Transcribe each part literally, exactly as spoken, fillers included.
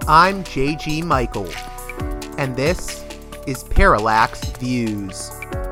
I'm J G Michael, and this is Parallax Views.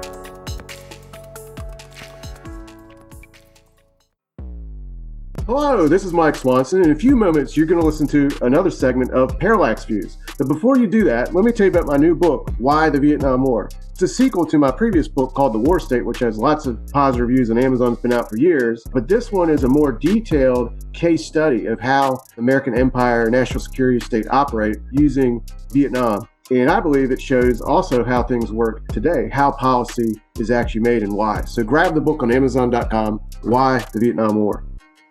Hello, this is Mike Swanson. In a few moments, you're going to listen to another segment of Parallax Views. But before you do that, let me tell you about my new book, Why the Vietnam War. It's a sequel to my previous book called The War State, which has lots of positive reviews and Amazon's been out for years. But this one is a more detailed case study of how the American empire and national security state operate using Vietnam. And I believe it shows also how things work today, how policy is actually made and why. So grab the book on Amazon dot com, Why the Vietnam War.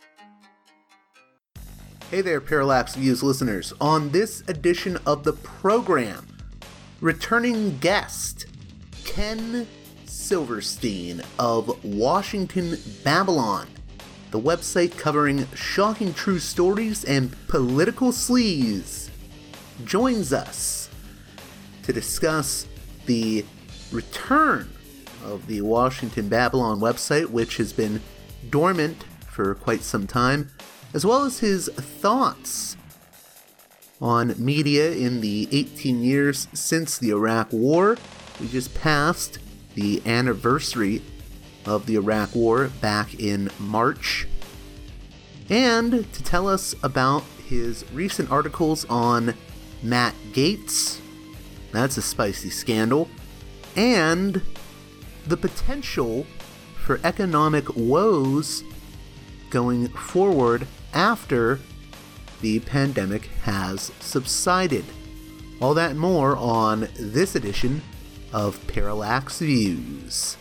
Hey there, Parallax Views listeners. On this edition of the program, returning guest Ken Silverstein of Washington Babylon, the website covering shocking true stories and political sleaze, joins us to discuss the return of the Washington Babylon website, which has been dormant for quite some time, as well as his thoughts on media in the eighteen years since the Iraq War. We just passed the anniversary of the Iraq War back in March. And to tell us about his recent articles on Matt Gaetz, that's a spicy scandal, and the potential for economic woes going forward after the pandemic has subsided. All that and more on this edition of Parallax Views.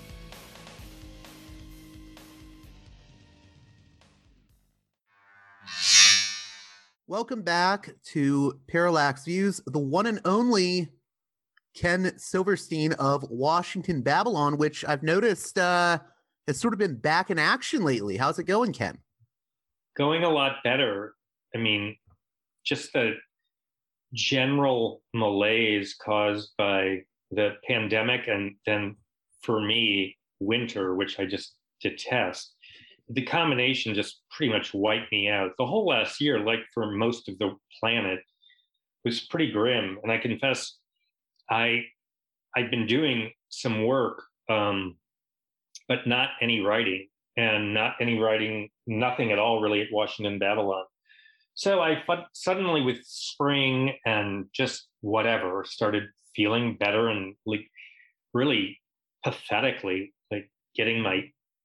Welcome back to Parallax Views, the one and only Ken Silverstein of Washington Babylon, which I've noticed uh, has sort of been back in action lately. How's it going, Ken? Going a lot better. I mean, just the general malaise caused by the pandemic and then, for me, winter, which I just detest. The combination just pretty much wiped me out. The whole last year, like for most of the planet, was pretty grim. And I confess, I, I've been doing some work, um, but not any writing. And not any writing, nothing at all really at Washington Babylon. So I suddenly, with spring and just whatever, started feeling better and like really pathetically, like getting my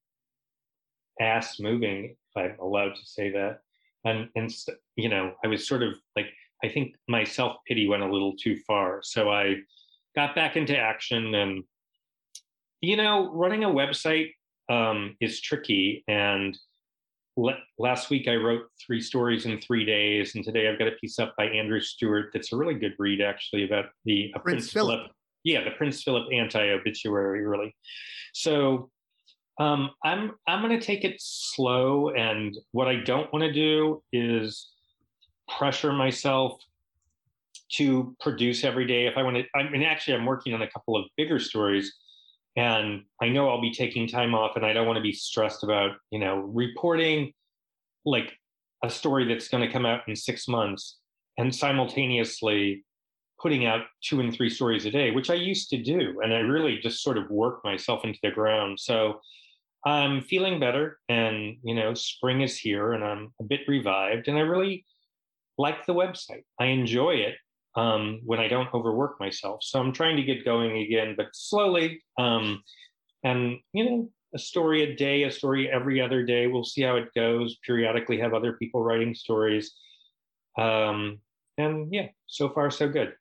ass moving, if I'm allowed to say that. And, and you know, I was sort of like, I think my self-pity went a little too far. So I got back into action and, you know, running a website Um, is tricky. And le- last week I wrote three stories in three days, and today I've got a piece up by Andrew Stewart that's a really good read, actually, about the uh, Prince, Prince Philip. Philip. Yeah, the Prince Philip anti-obituary, really. So um, I'm I'm going to take it slow, and what I don't want to do is pressure myself to produce every day. If I want to, I mean, actually, I'm working on a couple of bigger stories. And I know I'll be taking time off, and I don't want to be stressed about, you know, reporting like a story that's going to come out in six months and simultaneously putting out two and three stories a day, which I used to do. And I really just sort of work myself into the ground. So I'm feeling better, and, you know, spring is here and I'm a bit revived, and I really like the website. I enjoy it. Um, when I don't overwork myself. So I'm trying to get going again, but slowly. Um, and, you know, a story a day, a story every other day. We'll see how it goes. Periodically have other people writing stories. Um, and yeah, so far, so good.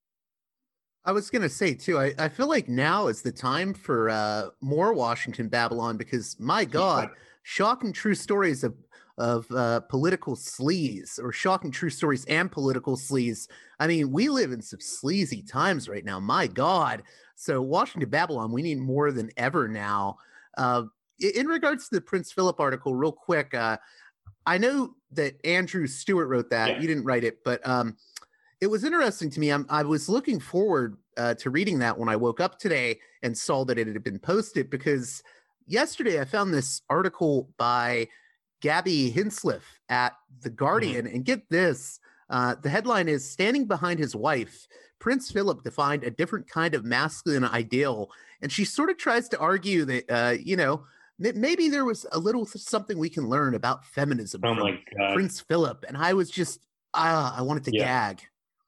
I was going to say, too, I, I feel like now is the time for uh, more Washington Babylon, because, my God, shocking true stories of of uh, political sleaze, or shocking true stories and political sleaze. I mean, we live in some sleazy times right now, my God. So Washington Babylon, we need more than ever now. Uh, in regards to the Prince Philip article, real quick, uh, I know that Andrew Stewart wrote that. Yeah. You didn't write it, but um, it was interesting to me. I'm, I was looking forward uh, to reading that when I woke up today and saw that it had been posted, because yesterday I found this article by Gabby Hinsliff at The Guardian, mm-hmm. and get this, Uh, the headline is Standing Behind His Wife, Prince Philip defined a different kind of masculine ideal. And she sort of tries to argue that, uh, you know, maybe there was a little something we can learn about feminism Oh from my God. Prince Philip. And I was just, ah, I wanted to Yeah. gag.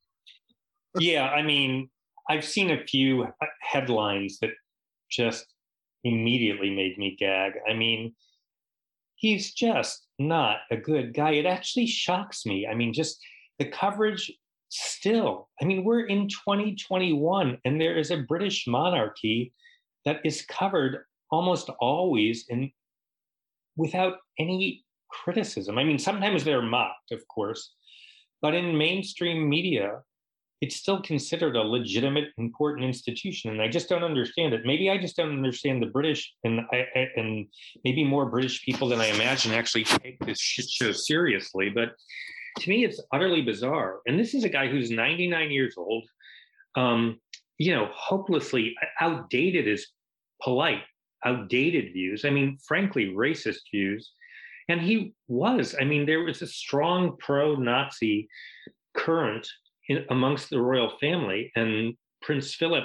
Yeah, I mean, I've seen a few headlines that just immediately made me gag. I mean, he's just not a good guy. It actually shocks me. I mean, just the coverage still. I mean, we're in twenty twenty-one and there is a British monarchy that is covered almost always in without any criticism. I mean, sometimes they're mocked, of course, but in mainstream media, it's still considered a legitimate, important institution, and I just don't understand it. Maybe I just don't understand the British, and I, I, and maybe more British people than I imagine actually take this shit show seriously. But to me, it's utterly bizarre. And this is a guy who's ninety-nine years old, um, you know, hopelessly outdated is polite, outdated views. I mean, frankly, racist views. And he was. I mean, there was a strong pro-Nazi current in, amongst the royal family, and Prince Philip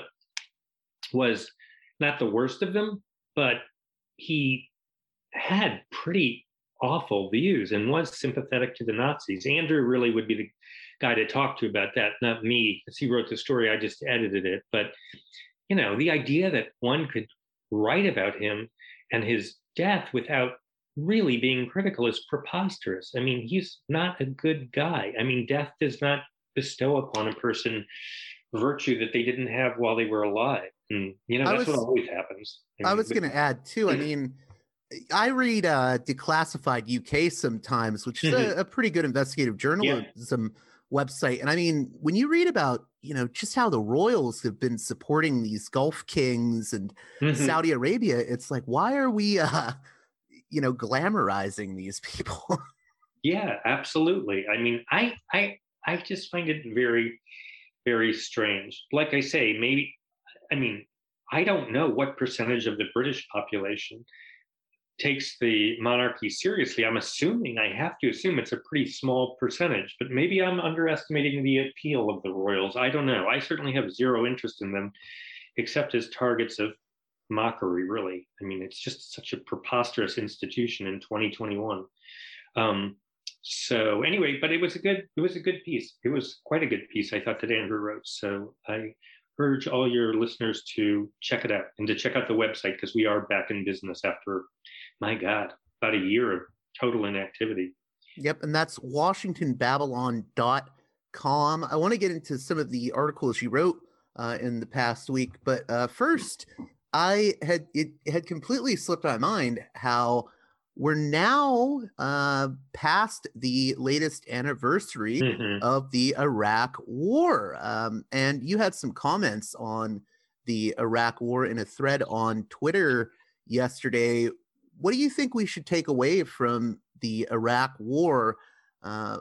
was not the worst of them, but he had pretty awful views and was sympathetic to the Nazis. Andrew really would be the guy to talk to about that, not me, because he wrote the story. I just edited it. But, you know, the idea that one could write about him and his death without really being critical is preposterous. I mean, he's not a good guy. I mean, death does not bestow upon a person virtue that they didn't have while they were alive. And, you know, that's was, what always happens. I, mean, I was going to add, too, I mean, I read uh, Declassified U K sometimes, which is a, a pretty good investigative journalism yeah. website. And I mean, when you read about, you know, just how the royals have been supporting these Gulf kings and mm-hmm. Saudi Arabia, it's like, why are we, uh, you know, glamorizing these people? Yeah, absolutely. I mean, I, I, I just find it very, very strange. Like I say, maybe, I mean, I don't know what percentage of the British population takes the monarchy seriously. I'm assuming, I have to assume it's a pretty small percentage, but maybe I'm underestimating the appeal of the royals. I don't know. I certainly have zero interest in them, except as targets of mockery, really. I mean, it's just such a preposterous institution in twenty twenty-one. Um, so anyway, but it was a good, it was a good piece. It was quite a good piece, I thought, that Andrew wrote. So I urge all your listeners to check it out and to check out the website, because we are back in business after, my God, about a year of total inactivity. Yep, and that's washington babylon dot com. I want to get into some of the articles you wrote uh, in the past week, but uh, first, I had it had completely slipped my mind how we're now uh, past the latest anniversary mm-hmm. of the Iraq War. Um, and you had some comments on the Iraq War in a thread on Twitter yesterday. What do you think we should take away from the Iraq War uh,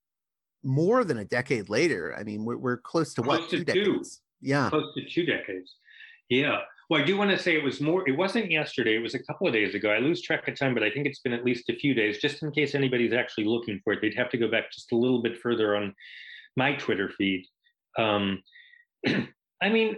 more than a decade later? I mean, we're, we're close to close what, to two, two decades? Yeah. Close to two decades. Yeah. Well, I do want to say it was more, it wasn't yesterday, it was a couple of days ago. I lose track of time, but I think it's been at least a few days, just in case anybody's actually looking for it. They'd have to go back just a little bit further on my Twitter feed. Um, I mean,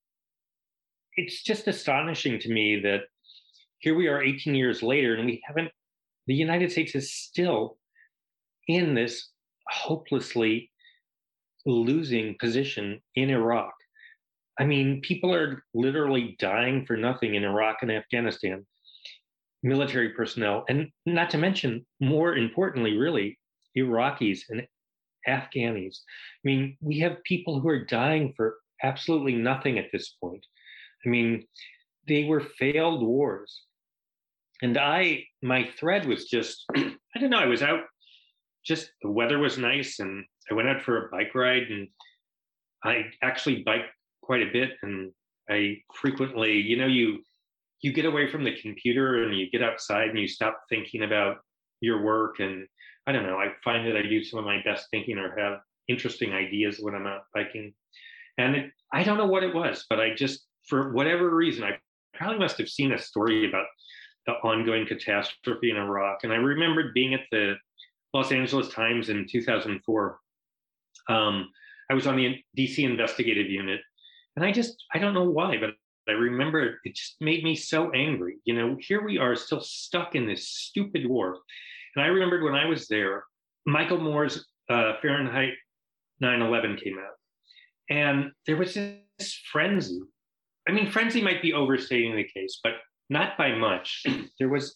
it's just astonishing to me that here we are eighteen years later, and we haven't, the United States is still in this hopelessly losing position in Iraq. I mean, people are literally dying for nothing in Iraq and Afghanistan, military personnel, and not to mention, more importantly, really, Iraqis and Afghanis. I mean, we have people who are dying for absolutely nothing at this point. I mean, they were failed wars. And I, my thread was just, I don't know, I was out, just the weather was nice, and I went out for a bike ride, and I actually biked quite a bit, and I frequently, you know, you you get away from the computer and you get outside and you stop thinking about your work. And I don't know, I find that I do some of my best thinking or have interesting ideas when I'm out biking. And it, I don't know what it was, but I just, for whatever reason, I probably must have seen a story about the ongoing catastrophe in Iraq. And I remembered being at the Los Angeles Times in two thousand four Um, I was on the D C investigative unit, and I just, I don't know why, but I remember it just made me so angry. You know, here we are still stuck in this stupid war. And I remembered when I was there, Michael Moore's uh, Fahrenheit nine eleven came out. And there was this frenzy. I mean, frenzy might be overstating the case, but not by much. There was,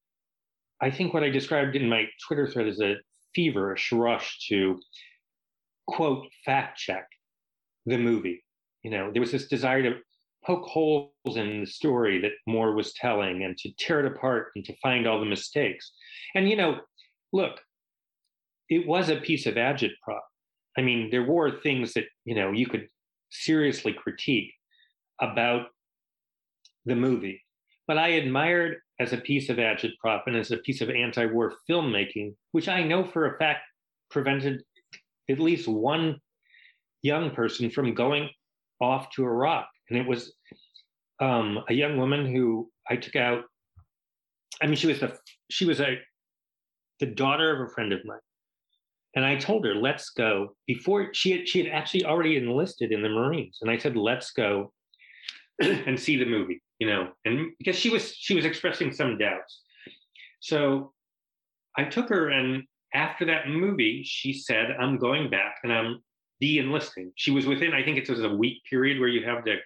I think what I described in my Twitter thread as a feverish rush to, quote, fact check the movie. You know, there was this desire to poke holes in the story that Moore was telling and to tear it apart and to find all the mistakes. And, you know, look, it was a piece of agitprop. I mean, there were things that, you know, you could seriously critique about the movie. But I admired as a piece of agitprop and as a piece of anti-war filmmaking, which I know for a fact prevented at least one young person from going off to Iraq. And it was um, a young woman who I took out. I mean, she was the she was a the daughter of a friend of mine. And I told her, let's go. Before she had, she had actually already enlisted in the Marines. And I said, let's go and see the movie, you know, and because she was she was expressing some doubts. So I took her, and after that movie, she said, I'm going back and I'm de-enlisting. She was within, I think it was a week period where you have to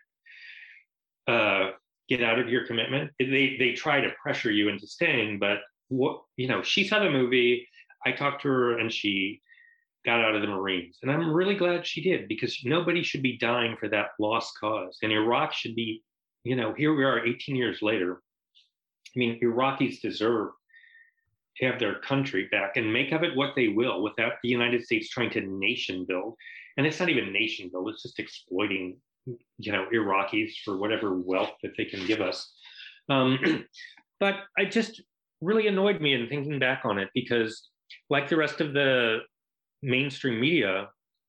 uh, get out of your commitment. They they try to pressure you into staying, but what, you know, she saw the movie. I talked to her and she got out of the Marines. And I'm really glad she did, because nobody should be dying for that lost cause. And Iraq should be, you know, here we are eighteen years later. I mean, Iraqis deserve to have their country back and make of it what they will without the United States trying to nation build. And it's not even nation build, it's just exploiting, you know, Iraqis for whatever wealth that they can give us. Um, but it just really annoyed me in thinking back on it, because like the rest of the mainstream media,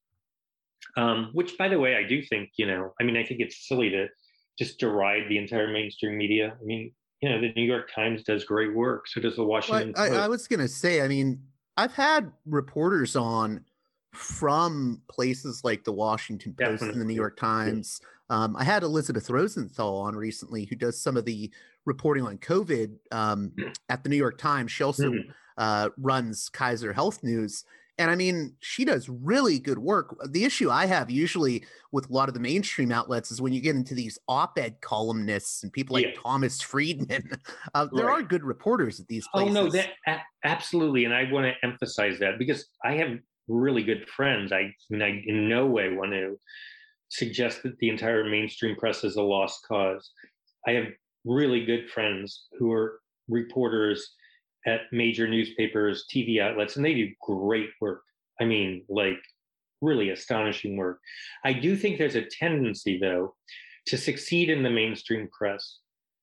um, which, by the way, I do think, you know, I mean, I think it's silly to just deride the entire mainstream media. I mean, you know, the New York Times does great work. So does the Washington Well, I, Post. I was going to say, I mean, I've had reporters on from places like the Washington Post Definitely. and the New York Times. Um, I had Elizabeth Rosenthal on recently, who does some of the reporting on COVID um, at the New York Times. She also Mhm. uh, runs Kaiser Health News. And I mean, she does really good work. The issue I have usually with a lot of the mainstream outlets is when you get into these op-ed columnists and people like Yeah. Thomas Friedman. Uh, there Right. are good reporters at these Oh, places. no, that a- absolutely. And I want to emphasize that, because I have really good friends. I, I mean, I in no way want to suggest that the entire mainstream press is a lost cause. I have really good friends who are reporters at major newspapers, T V outlets, and they do great work. I mean, like really astonishing work. I do think there's a tendency, though, to succeed in the mainstream press.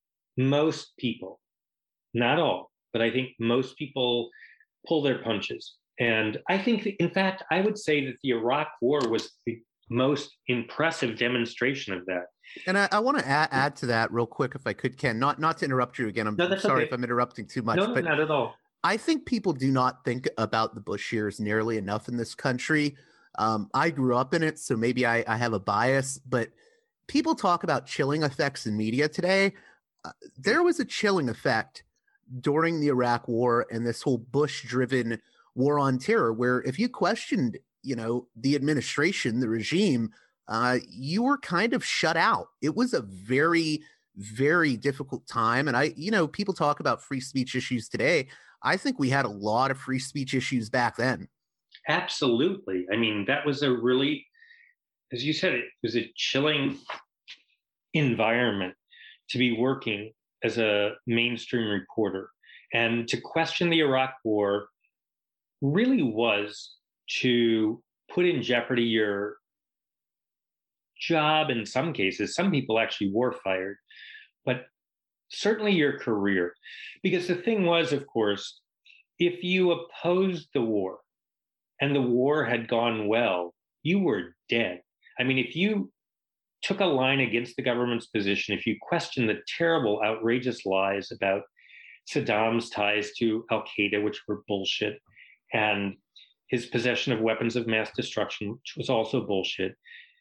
Most people, not all, but I think most people pull their punches. And I think, in fact, I would say that the Iraq War was the most impressive demonstration of that. And I, I want to add, add to that real quick, if I could, Ken, not not to interrupt you again. I'm, No, I'm that's sorry okay. if I'm interrupting too much, No, no, but not at all. I think people do not think about the Bush years nearly enough in this country. Um, I grew up in it, so maybe I, I have a bias, but people talk about chilling effects in media today. Uh, there was a chilling effect during the Iraq War and this whole Bush-driven war on terror, where if you questioned, you know, the administration, the regime, uh, you were kind of shut out. It was a very, very difficult time. And I, you know, people talk about free speech issues today. I think we had a lot of free speech issues back then. Absolutely. I mean, that was a really, as you said, it was a chilling environment to be working as a mainstream reporter. And to question the Iraq War really was to put in jeopardy your job in some cases. Some people actually were fired, but certainly your career. Because the thing was, of course, if you opposed the war and the war had gone well, you were dead. I mean, if you took a line against the government's position, if you questioned the terrible, outrageous lies about Saddam's ties to Al Qaeda, which were bullshit, and his possession of weapons of mass destruction, which was also bullshit.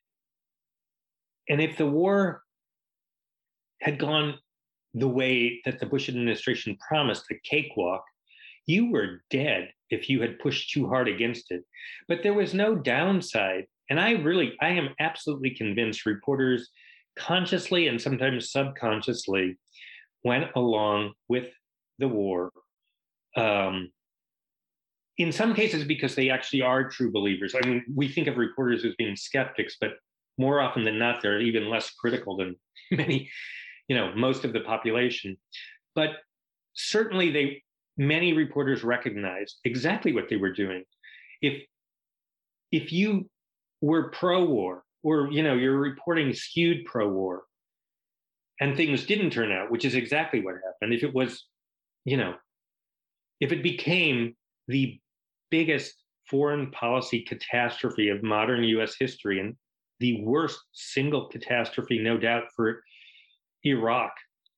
And if the war had gone the way that the Bush administration promised, a cakewalk, you were dead if you had pushed too hard against it. But there was no downside. And I really, I am absolutely convinced reporters consciously and sometimes subconsciously went along with the war. Um, in some cases, because they actually are true believers. I mean, we think of reporters as being skeptics, but more often than not, they're even less critical than many, you know, most of the population. But certainly they, many reporters recognized exactly what they were doing. If, if you were pro-war, or, you know, you're reporting skewed pro-war, and things didn't turn out, which is exactly what happened. If it was, you know, if it became the biggest foreign policy catastrophe of modern U S history, and the worst single catastrophe, no doubt, for Iraq,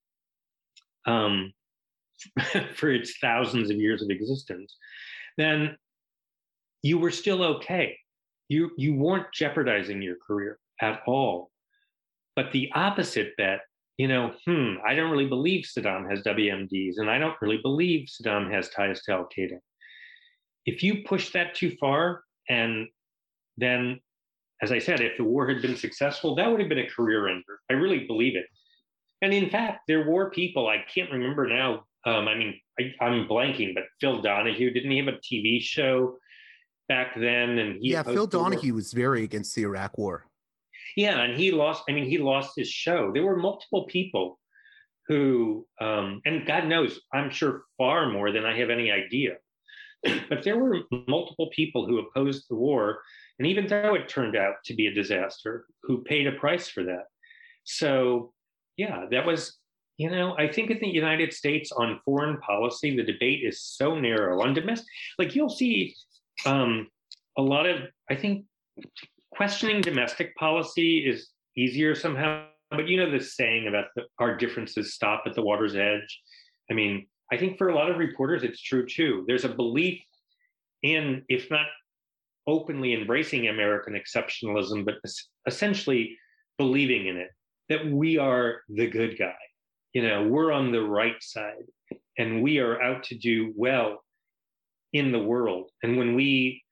um, for its thousands of years of existence, then you were still okay. You, you weren't jeopardizing your career at all. But the opposite bet, you know, hmm, I don't really believe Saddam has W M Ds, and I don't really believe Saddam has ties to Al-Qaeda. If you push that too far, and then, as I said, if the war had been successful, that would have been a career ender. I really believe it. And in fact, there were people, I can't remember now, um, I mean, I, I'm blanking, but Phil Donahue, didn't he have a T V show back then? And he yeah, Phil Donahue was very against the Iraq War. Yeah, and he lost, I mean, he lost his show. There were multiple people who, um, and God knows, I'm sure far more than I have any idea, but there were multiple people who opposed the war, and even though it turned out to be a disaster, who paid a price for that. So, yeah, that was, you know, I think in the United States on foreign policy, the debate is so narrow. On domestic, like you'll see um, a lot of, I think, questioning domestic policy is easier somehow, but you know the saying about the, our differences stop at the water's edge. I mean, I think for a lot of reporters, it's true too. There's a belief in, if not openly embracing American exceptionalism, but essentially believing in it, that we are the good guy. You know, we're on the right side, and we are out to do well in the world. And when we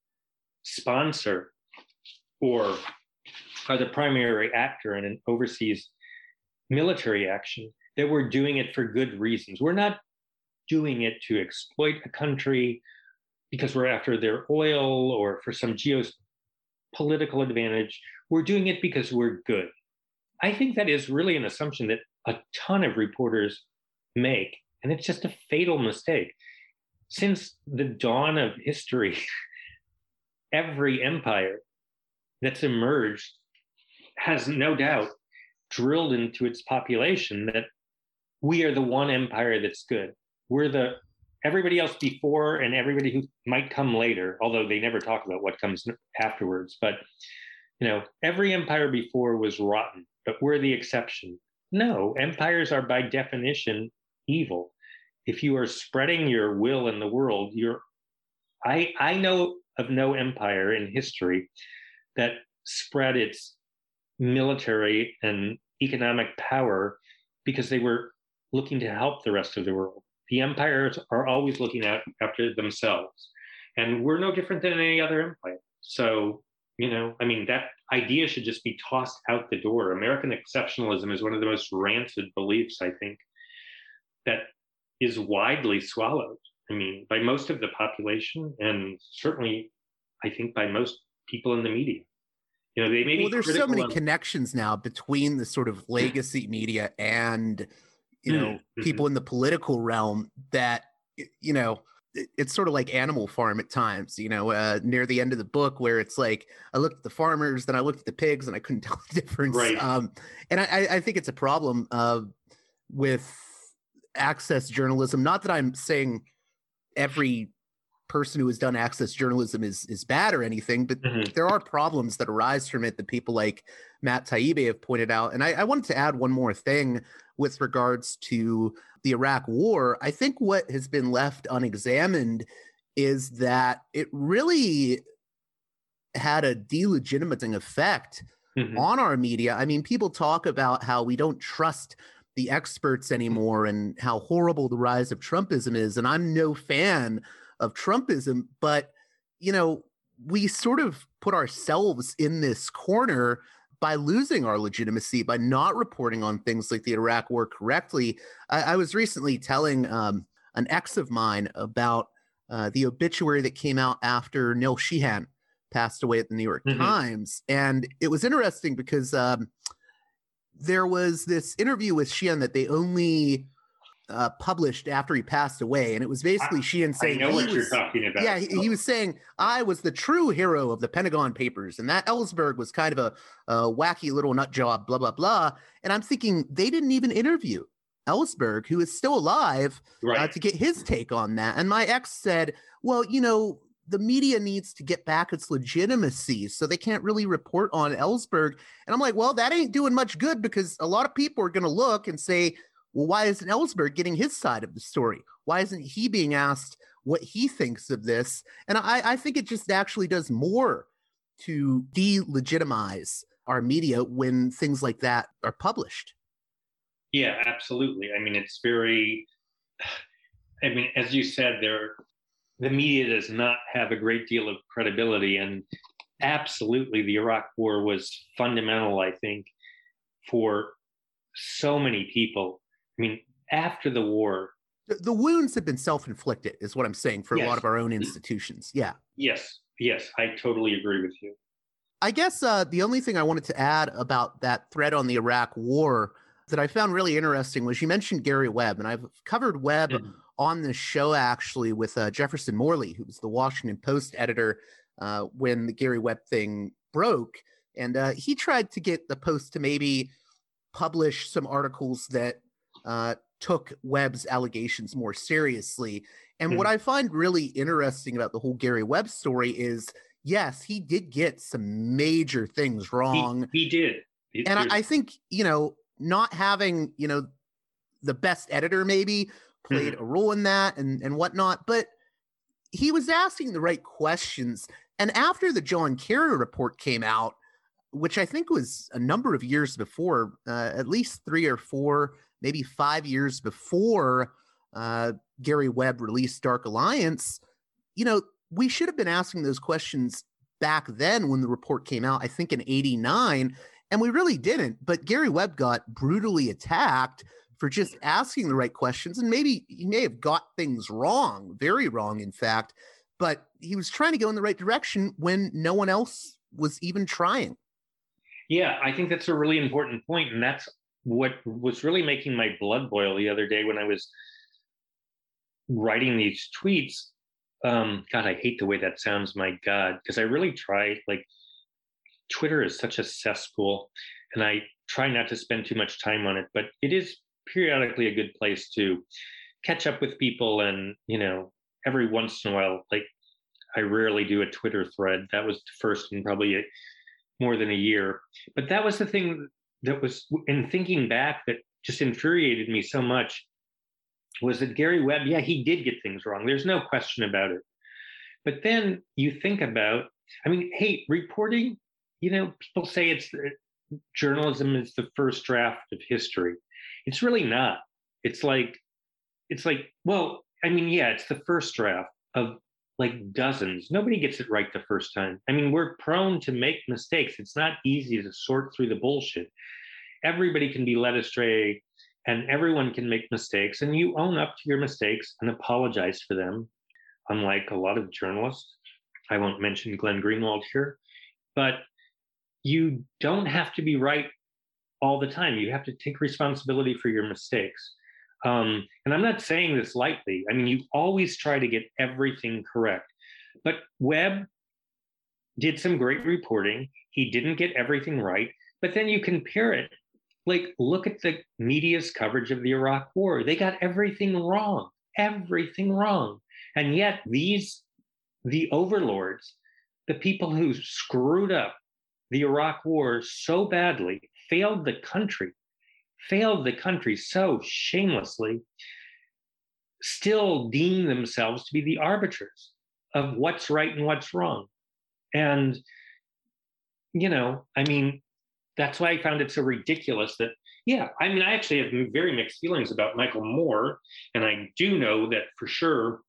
sponsor or are the primary actor in an overseas military action, that we're doing it for good reasons. We're not doing it to exploit a country because we're after their oil or for some geopolitical advantage. We're doing it because we're good. I think that is really an assumption that a ton of reporters make, and it's just a fatal mistake. Since the dawn of history, every empire that's emerged has no doubt drilled into its population that we are the one empire that's good. We're the, everybody else before and everybody who might come later, although they never talk about what comes afterwards, but you know, every empire before was rotten, but we're the exception. No, empires are by definition evil. If you are spreading your will in the world, you're, I, I know of no empire in history that spread its military and economic power because they were looking to help the rest of the world. The empires are always looking out after themselves. And we're no different than any other empire. So, you know, I mean, that idea should just be tossed out the door. American exceptionalism is one of the most rancid beliefs, I think, that is widely swallowed. I mean, by most of the population, and certainly, I think, by most people in the media. You know, they may be well, there's so many of... connections now between the sort of legacy media and, you know, mm-hmm. people in the political realm that, you know, it's sort of like Animal Farm at times, you know, uh, near the end of the book where it's like, I looked at the farmers, then I looked at the pigs and I couldn't tell the difference. Right. Um, and I, I think it's a problem uh, with access journalism. Not that I'm saying every person who has done access journalism is is bad or anything, but mm-hmm. there are problems that arise from it that people like Matt Taibbi have pointed out. And I, I wanted to add one more thing with regards to the Iraq War. I think what has been left unexamined is that it really had a delegitimizing effect mm-hmm. on our media. I mean, people talk about how we don't trust the experts anymore and how horrible the rise of Trumpism is. And I'm no fan of Trumpism, but, you know, we sort of put ourselves in this corner by losing our legitimacy, by not reporting on things like the Iraq War correctly. I, I was recently telling um, an ex of mine about uh, the obituary that came out after Neil Sheehan passed away at the New York mm-hmm. Times. And it was interesting because um, there was this interview with Sheehan that they only uh, published after he passed away. And it was basically I, Sheehan saying, I know what was, you're talking about. Yeah, he, he was saying, I was the true hero of the Pentagon Papers. And that Ellsberg was kind of a, a wacky little nut job, blah, blah, blah. And I'm thinking they didn't even interview Ellsberg, who is still alive, right. uh, to get his take on that. And my ex said, well, you know, the media needs to get back its legitimacy, so they can't really report on Ellsberg. And I'm like, well, that ain't doing much good, because a lot of people are going to look and say, well, why isn't Ellsberg getting his side of the story? Why isn't he being asked what he thinks of this? And I, I think it just actually does more to delegitimize our media when things like that are published. Yeah, absolutely. I mean, it's very, I mean, as you said, there, the media does not have a great deal of credibility. And absolutely, the Iraq War was fundamental, I think, for so many people. I mean, after the war, the, the wounds have been self-inflicted, is what I'm saying, for yes. a lot of our own institutions. Yeah. Yes. Yes. I totally agree with you. I guess uh, the only thing I wanted to add about that thread on the Iraq War that I found really interesting was you mentioned Gary Webb, and I've covered Webb mm-hmm. on this show actually with uh, Jefferson Morley, who was the Washington Post editor uh, when the Gary Webb thing broke. And uh, he tried to get the Post to maybe publish some articles that uh, took Webb's allegations more seriously. And mm-hmm. what I find really interesting about the whole Gary Webb story is, yes, he did get some major things wrong. He, he did. He, and I, I think, you know, not having, you know, the best editor maybe played mm-hmm. a role in that and, and whatnot, but he was asking the right questions. And after the John Kerry report came out, which I think was a number of years before, uh, at least three or four, maybe five years before uh, Gary Webb released Dark Alliance, you know, we should have been asking those questions back then when the report came out, I think in eighty-nine. And we really didn't. But Gary Webb got brutally attacked for just asking the right questions. And maybe he may have got things wrong, very wrong, in fact. But he was trying to go in the right direction when no one else was even trying. Yeah, I think that's a really important point. And that's what was really making my blood boil the other day when I was writing these tweets. Um, God, I hate the way that sounds, my God, because I really try, like, Twitter is such a cesspool, and I try not to spend too much time on it, but it is periodically a good place to catch up with people. And, you know, every once in a while, like, I rarely do a Twitter thread. That was the first in probably a, more than a year. But that was the thing that was, in thinking back, that just infuriated me so much, was that Gary Webb, yeah, he did get things wrong. There's no question about it. But then you think about, I mean, hey, reporting, you know, people say it's journalism is the first draft of history. It's really not. It's like, it's like, well, I mean, yeah, it's the first draft of like dozens. Nobody gets it right the first time. I mean, we're prone to make mistakes. It's not easy to sort through the bullshit. Everybody can be led astray, and everyone can make mistakes, and you own up to your mistakes and apologize for them. Unlike a lot of journalists, I won't mention Glenn Greenwald here, but you don't have to be right all the time. You have to take responsibility for your mistakes. Um, and I'm not saying this lightly. I mean, you always try to get everything correct. But Webb did some great reporting. He didn't get everything right. But then you compare it. Like, look at the media's coverage of the Iraq War. They got everything wrong, everything wrong. And yet these, the overlords, the people who screwed up the Iraq War so badly, failed the country, failed the country so shamelessly, still deem themselves to be the arbiters. of what's right and what's wrong. And, you know, I mean, that's why I found it so ridiculous that, yeah, I mean, I actually have very mixed feelings about Michael Moore. And I do know that for sure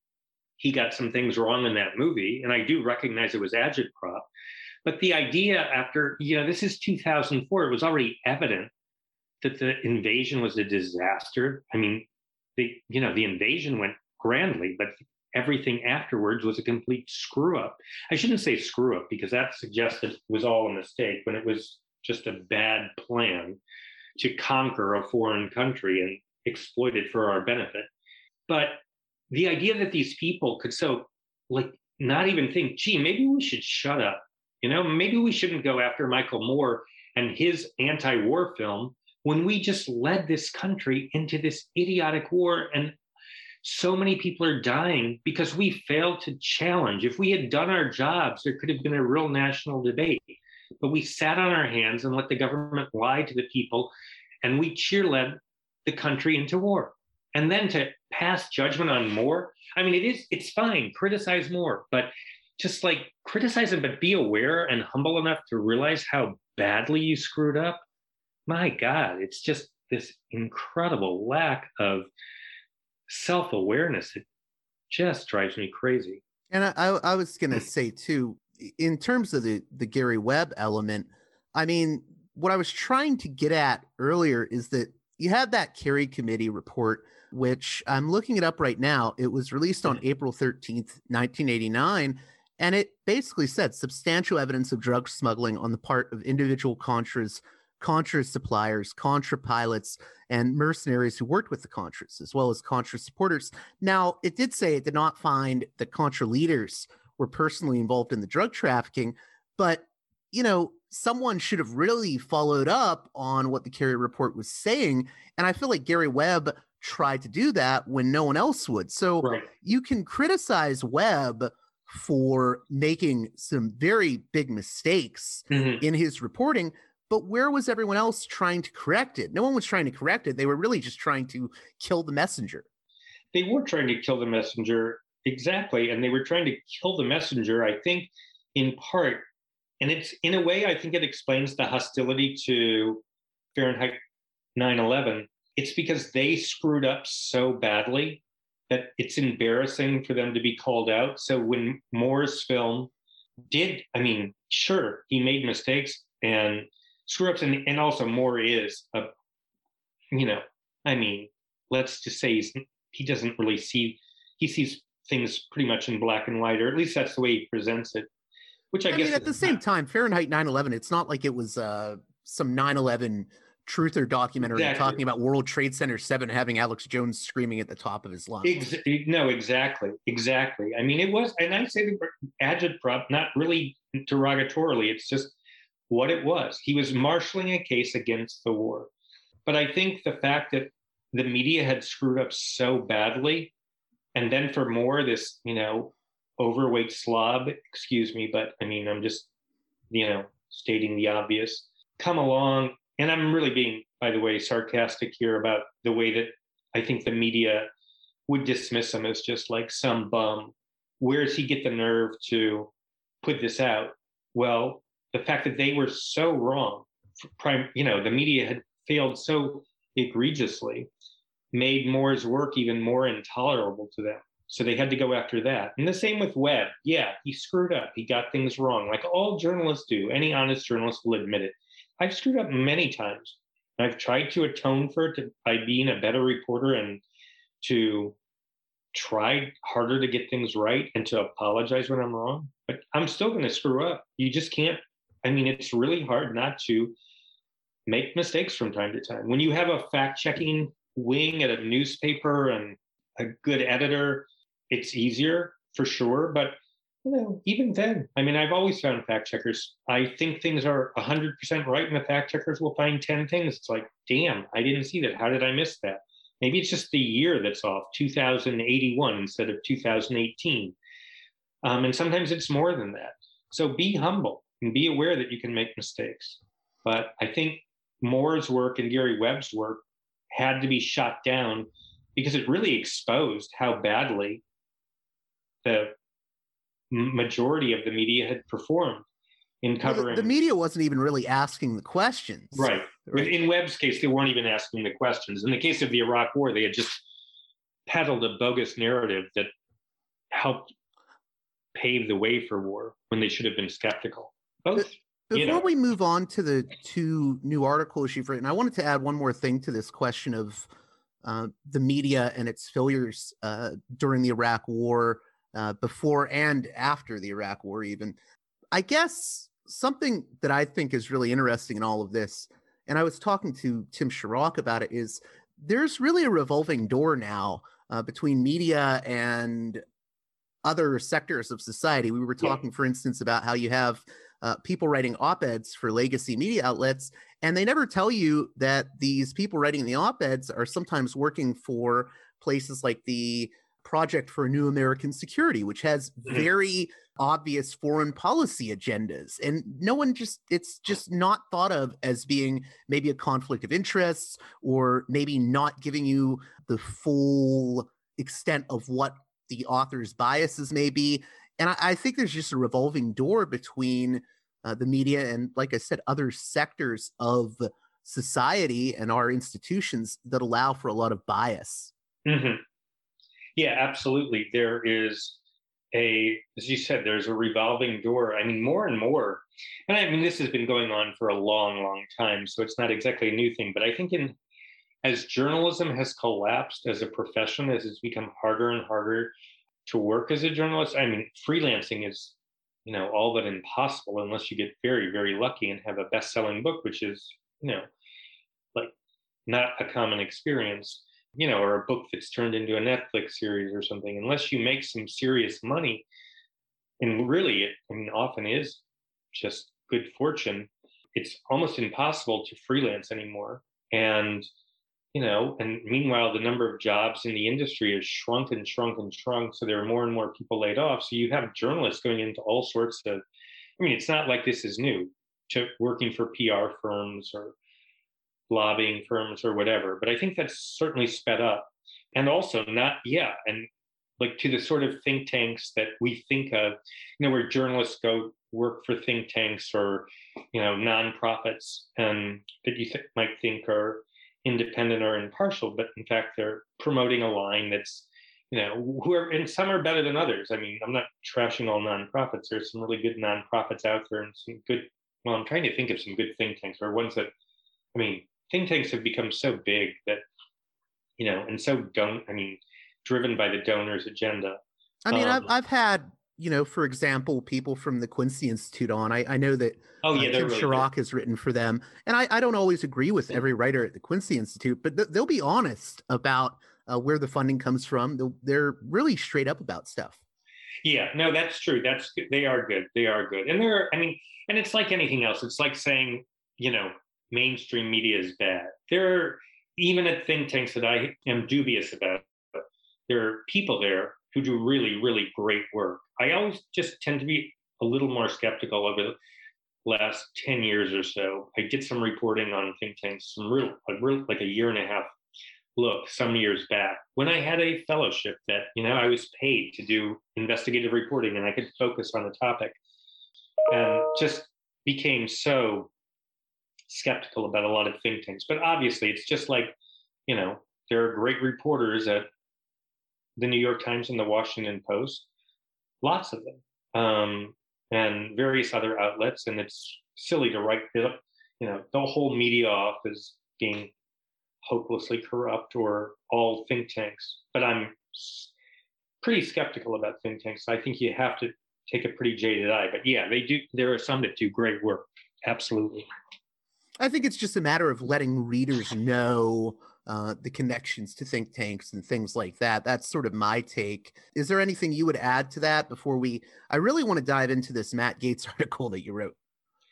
he got some things wrong in that movie. And I do recognize it was agitprop. But the idea after, you know, this is two thousand four, it was already evident that the invasion was a disaster. I mean, the, you know, the invasion went grandly, but everything afterwards was a complete screw up. I shouldn't say screw up because that suggested it was all a mistake when it was just a bad plan to conquer a foreign country and exploit it for our benefit. But the idea that these people could so like not even think, gee, maybe we should shut up. You know, maybe we shouldn't go after Michael Moore and his anti-war film when we just led this country into this idiotic war and so many people are dying because we failed to challenge. If we had done our jobs, there could have been a real national debate. But we sat on our hands and let the government lie to the people, and we cheerled the country into war. And then to pass judgment on Moore, I mean, it is, it's fine, criticize Moore, but just like criticize him, but be aware and humble enough to realize how badly you screwed up. My God, it's just this incredible lack of self-awareness. It just drives me crazy. And I, I was going to say too, in terms of the, the Gary Webb element, I mean, what I was trying to get at earlier is that you had that Kerry Committee report, which I'm looking it up right now. It was released on April thirteenth, nineteen eighty-nine. And it basically said substantial evidence of drug smuggling on the part of individual Contras, Contra suppliers, Contra pilots, and mercenaries who worked with the Contras, as well as Contra supporters. Now, it did say it did not find that Contra leaders were personally involved in the drug trafficking, but, you know, someone should have really followed up on what the Kerry report was saying. And I feel like Gary Webb tried to do that when no one else would. So right. You can criticize Webb for making some very big mistakes mm-hmm. in his reporting, but where was everyone else trying to correct it? No one was trying to correct it. They were really just trying to kill the messenger. They were trying to kill the messenger, exactly. And they were trying to kill the messenger, I think, in part. And it's, in a way, I think it explains the hostility to Fahrenheit nine eleven. It's because they screwed up so badly that it's embarrassing for them to be called out. So when Moore's film did, I mean, sure, he made mistakes and screw-ups, and, and also Moore is, a, you know, I mean, let's just say he's, he doesn't really see, he sees things pretty much in black and white, or at least that's the way he presents it, which I, I guess... mean, at the same time, Fahrenheit nine eleven, it's not like it was uh, some nine eleven truther documentary exactly. talking about World Trade Center seven having Alex Jones screaming at the top of his lungs. Ex- no, exactly, exactly. I mean, it was, and I say the agitprop, not really derogatorily, it's just what it was. He was marshaling a case against the war. But I think the fact that the media had screwed up so badly, and then for Moore, this, you know, overweight slob, excuse me, but I mean, I'm just, you know, stating the obvious, come along. And I'm really being, by the way, sarcastic here about the way that I think the media would dismiss him as just like some bum. Where does he get the nerve to put this out? Well, the fact that they were so wrong, prime, you know, the media had failed so egregiously, made Moore's work even more intolerable to them. So they had to go after that. And the same with Webb. Yeah, he screwed up. He got things wrong, like all journalists do. Any honest journalist will admit it. I've screwed up many times. I've tried to atone for it to, by being a better reporter and to try harder to get things right and to apologize when I'm wrong. But I'm still going to screw up. You just can't. I mean, it's really hard not to make mistakes from time to time. When you have a fact-checking wing at a newspaper and a good editor, it's easier for sure. But you know, even then, I mean, I've always found fact checkers. I think things are one hundred percent right, and the fact checkers will find ten things. It's like, damn, I didn't see that. How did I miss that? Maybe it's just the year that's off, two thousand eighty-one instead of two thousand eighteen. Um, and sometimes it's more than that. So be humble and be aware that you can make mistakes. But I think Moore's work and Gary Webb's work had to be shot down because it really exposed how badly the majority of the media had performed in covering. Well, the, the media wasn't even really asking the questions. Right. right. In Webb's case, they weren't even asking the questions. In the case of the Iraq War, they had just peddled a bogus narrative that helped pave the way for war when they should have been skeptical. Both. Before you know. we move on to the two new articles you've written, I wanted to add one more thing to this question of uh, the media and its failures uh, during the Iraq War, uh, before and after the Iraq War even. I guess something that I think is really interesting in all of this, and I was talking to Tim Sharrock about it, is there's really a revolving door now uh, between media and other sectors of society. We were talking, yeah. for instance, about how you have uh, people writing op-eds for legacy media outlets, and they never tell you that these people writing the op-eds are sometimes working for places like the Project for a New American Security, which has mm-hmm. very obvious foreign policy agendas. And no one just, it's just not thought of as being maybe a conflict of interests, or maybe not giving you the full extent of what the author's biases may be. And I, I think there's just a revolving door between uh, the media and, like I said, other sectors of society and our institutions that allow for a lot of bias. Mm-hmm. Yeah, absolutely. There is a, as you said, there's a revolving door. I mean, more and more, and I mean, this has been going on for a long, long time, so it's not exactly a new thing, but I think in as journalism has collapsed as a profession, as it's become harder and harder to work as a journalist, I mean, freelancing is, you know, all but impossible unless you get very, very lucky and have a best-selling book, which is, you know, like not a common experience, you know, or a book that's turned into a Netflix series or something. Unless you make some serious money, and really, it I mean, often is just good fortune, it's almost impossible to freelance anymore. And you know, and meanwhile, the number of jobs in the industry has shrunk and shrunk and shrunk. So there are more and more people laid off. So you have journalists going into all sorts of, I mean, it's not like this is new, to working for P R firms or lobbying firms or whatever. But I think that's certainly sped up. And also not, yeah, and like to the sort of think tanks that we think of, you know, where journalists go work for think tanks or, you know, nonprofits and that you th- might think are independent or impartial, but in fact they're promoting a line that's, you know, who are, and some are better than others. I mean, I'm not trashing all nonprofits. There's some really good nonprofits out there, and some good, well, I'm trying to think of some good think tanks, or ones that, I mean, think tanks have become so big that, you know, and so don't, I mean, driven by the donor's agenda. I mean, um, I've, I've had, you know, for example, people from the Quincy Institute on. I, I know that oh, yeah, uh, Tim really Sharrock has written for them. And I, I don't always agree with every writer at the Quincy Institute, but th- they'll be honest about uh, where the funding comes from. They'll, they're really straight up about stuff. Yeah, no, that's true. That's good. They are good. They are good. And they're, I mean, and it's like anything else. It's like saying, you know, mainstream media is bad. There are, even at think tanks that I am dubious about, there are people there who do really, really great work. I always just tend to be a little more skeptical over the last ten years or so. I did some reporting on think tanks, some real, like, real, like a year and a half look some years back, when I had a fellowship that, you know, I was paid to do investigative reporting and I could focus on the topic, and just became so skeptical about a lot of think tanks. But obviously it's just like, you know, there are great reporters at the New York Times and the Washington Post, lots of them, um, and various other outlets. And it's silly to write, you know, the whole media off as being hopelessly corrupt or all think tanks. But I'm pretty skeptical about think tanks. I think you have to take a pretty jaded eye. But yeah, they do. There are some that do great work. Absolutely. I think it's just a matter of letting readers know uh, the connections to think tanks and things like that. That's sort of my take. Is there anything you would add to that before we, I really want to dive into this Matt Gaetz article that you wrote.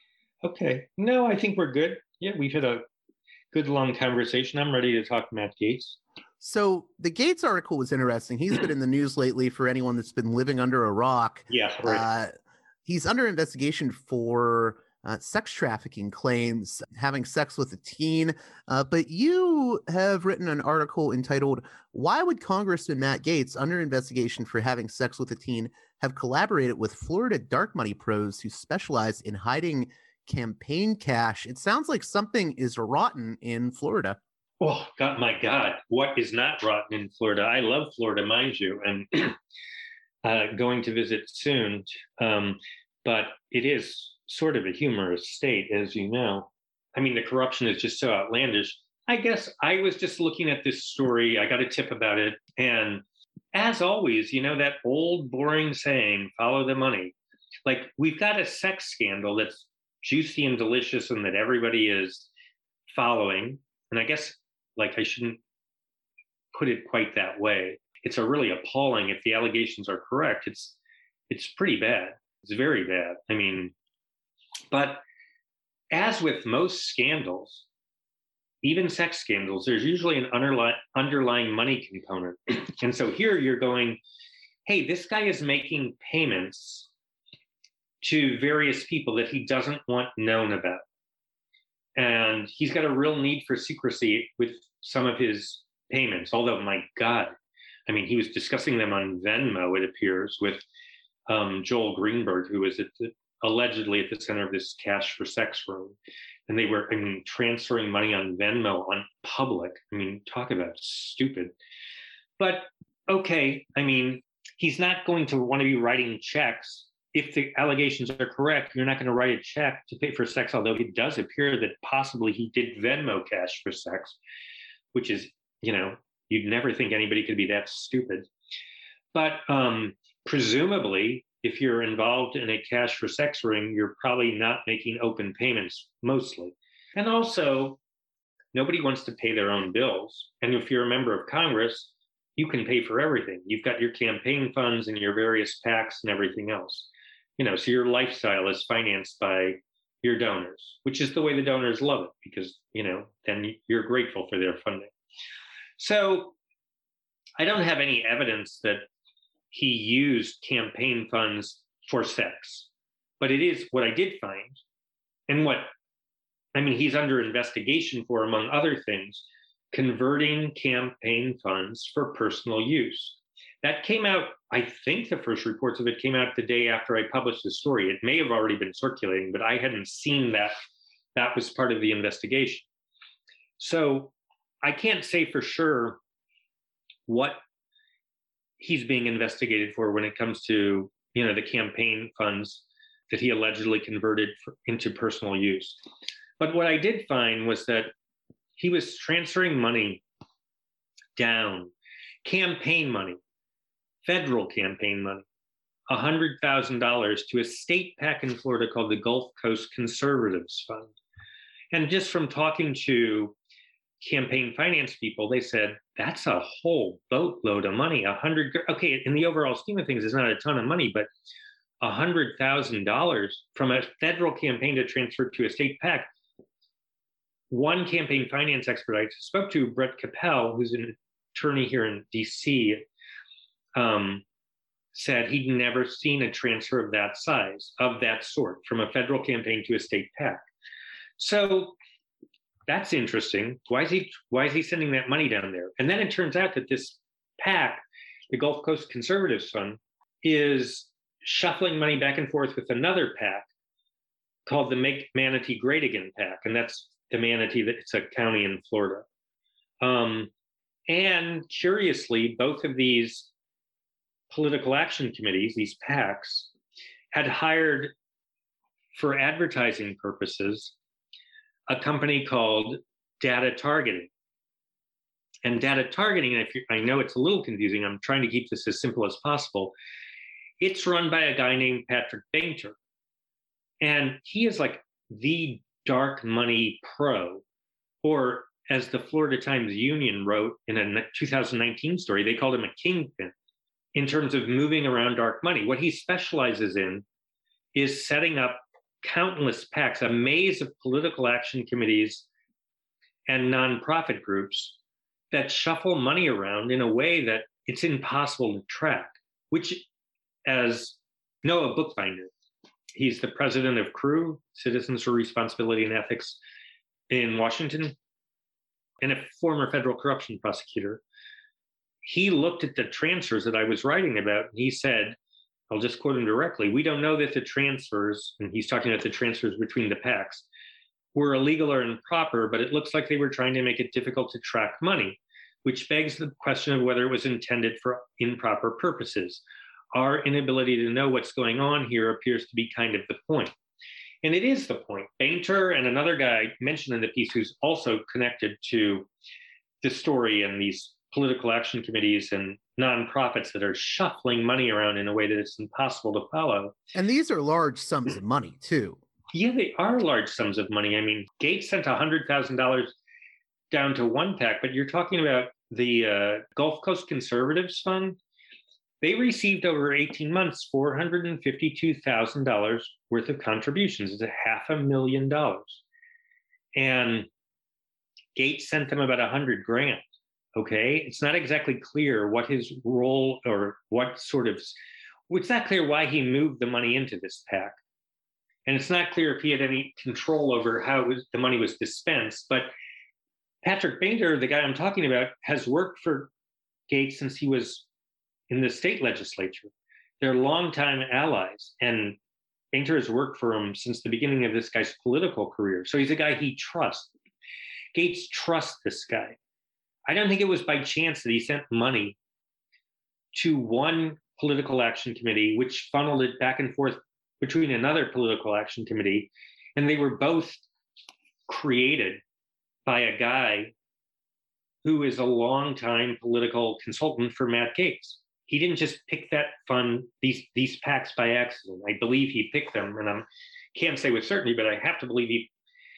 Okay. No, I think we're good. Yeah, we've had a good long conversation. I'm ready to talk Matt Gaetz. So the Gaetz article was interesting. He's been in the news lately for anyone that's been living under a rock. Yeah, right. Uh, he's under investigation for Uh, sex trafficking claims, having sex with a teen. Uh, but you have written an article entitled, "Why Would Congressman Matt Gaetz, under investigation for having sex with a teen, have collaborated with Florida dark money pros who specialize in hiding campaign cash. It sounds like something is rotten in Florida. Oh, God, my God, what is not rotten in Florida? I love Florida, mind you, and uh, going to visit soon. Um, but it is sort of a humorous state, as you know. I mean, the corruption is just so outlandish. I guess I was just looking at this story. I got a tip about it. And as always, you know, that old boring saying, follow the money. Like, we've got a sex scandal that's juicy and delicious and that everybody is following. And I guess, like, I shouldn't put it quite that way. It's a really appalling, if the allegations are correct, it's it's pretty bad. It's very bad. I mean, but as with most scandals, even sex scandals, there's usually an underlying underlying money component. And so here you're going, hey, this guy is making payments to various people that he doesn't want known about. And he's got a real need for secrecy with some of his payments. Although, my God, I mean, he was discussing them on Venmo, it appears, with um, Joel Greenberg, who was at the, allegedly at the center of this cash for sex room. And they were, I mean, transferring money on Venmo on public. I mean, talk about stupid. But okay, I mean, he's not going to want to be writing checks. If the allegations are correct, you're not going to write a check to pay for sex, although it does appear that possibly he did Venmo cash for sex, which is, you know, you'd never think anybody could be that stupid. But um, presumably, if you're involved in a cash for sex ring, you're probably not making open payments mostly. And also, nobody wants to pay their own bills. And if you're a member of Congress, you can pay for everything. You've got your campaign funds and your various PACs and everything else. You know, so your lifestyle is financed by your donors, which is the way the donors love it, because, you know, then you're grateful for their funding. So I don't have any evidence that he used campaign funds for sex, but it is what I did find, and what, I mean, he's under investigation for, among other things, converting campaign funds for personal use. That came out, I think the first reports of it came out the day after I published the story. It may have already been circulating, but I hadn't seen that that was part of the investigation. So I can't say for sure what he's being investigated for when it comes to, you know, the campaign funds that he allegedly converted for, into personal use. But what I did find was that he was transferring money down, campaign money, federal campaign money, one hundred thousand dollars to a state PAC in Florida called the Gulf Coast Conservatives Fund. And just from talking to campaign finance people, they said, that's a whole boatload of money. A hundred, okay, in the overall scheme of things, it's not a ton of money, but a hundred thousand dollars from a federal campaign to transfer to a state PAC. One campaign finance expert I spoke to, Brett Capel, who's an attorney here in D C, um, said he'd never seen a transfer of that size, of that sort, from a federal campaign to a state PAC. So that's interesting. Why is he why is he sending that money down there? And then it turns out that this PAC, the Gulf Coast Conservatives Fund, is shuffling money back and forth with another PAC called the Make Manatee Great Again PAC, and that's the Manatee, that it's a county in Florida. Um, and curiously, both of these political action committees, these PACs, had hired, for advertising purposes, a company called Data Targeting. And data targeting, if you, I know it's a little confusing, I'm trying to keep this as simple as possible. It's run by a guy named Patrick Bainter. And he is like the dark money pro, or as the Florida Times Union wrote in a two thousand nineteen story, they called him a kingpin in terms of moving around dark money. What he specializes in is setting up countless PACs, a maze of political action committees and nonprofit groups that shuffle money around in a way that it's impossible to track, which, as Noah Bookbinder, he's the president of C R U, Citizens for Responsibility and Ethics in Washington, and a former federal corruption prosecutor. He looked at the transfers that I was writing about, and he said, I'll just quote him directly. We don't know that the transfers, and he's talking about the transfers between the PACs, were illegal or improper, but it looks like they were trying to make it difficult to track money, which begs the question of whether it was intended for improper purposes. Our inability to know what's going on here appears to be kind of the point. And it is the point. Boehnter and another guy mentioned in the piece who's also connected to the story and these political action committees and nonprofits that are shuffling money around in a way that it's impossible to follow. And these are large sums of money, too. Yeah, they are large sums of money. I mean, Gates sent one hundred thousand dollars down to one PAC, but you're talking about the uh, Gulf Coast Conservatives Fund. They received over eighteen months, four hundred fifty-two thousand dollars worth of contributions. It's a half a million dollars. And Gates sent them about one hundred grand. Okay, it's not exactly clear what his role or what sort of, it's not clear why he moved the money into this PAC. And it's not clear if he had any control over how it was, the money was dispensed. But Patrick Boehnter, the guy I'm talking about, has worked for Gates since he was in the state legislature. They're longtime allies. And Boehnter has worked for him since the beginning of this guy's political career. So he's a guy he trusts. Gates trusts this guy. I don't think it was by chance that he sent money to one political action committee, which funneled it back and forth between another political action committee. And they were both created by a guy who is a longtime political consultant for Matt Gaetz. He didn't just pick that fund, these, these PACs by accident. I believe he picked them, and I can't say with certainty, but I have to believe he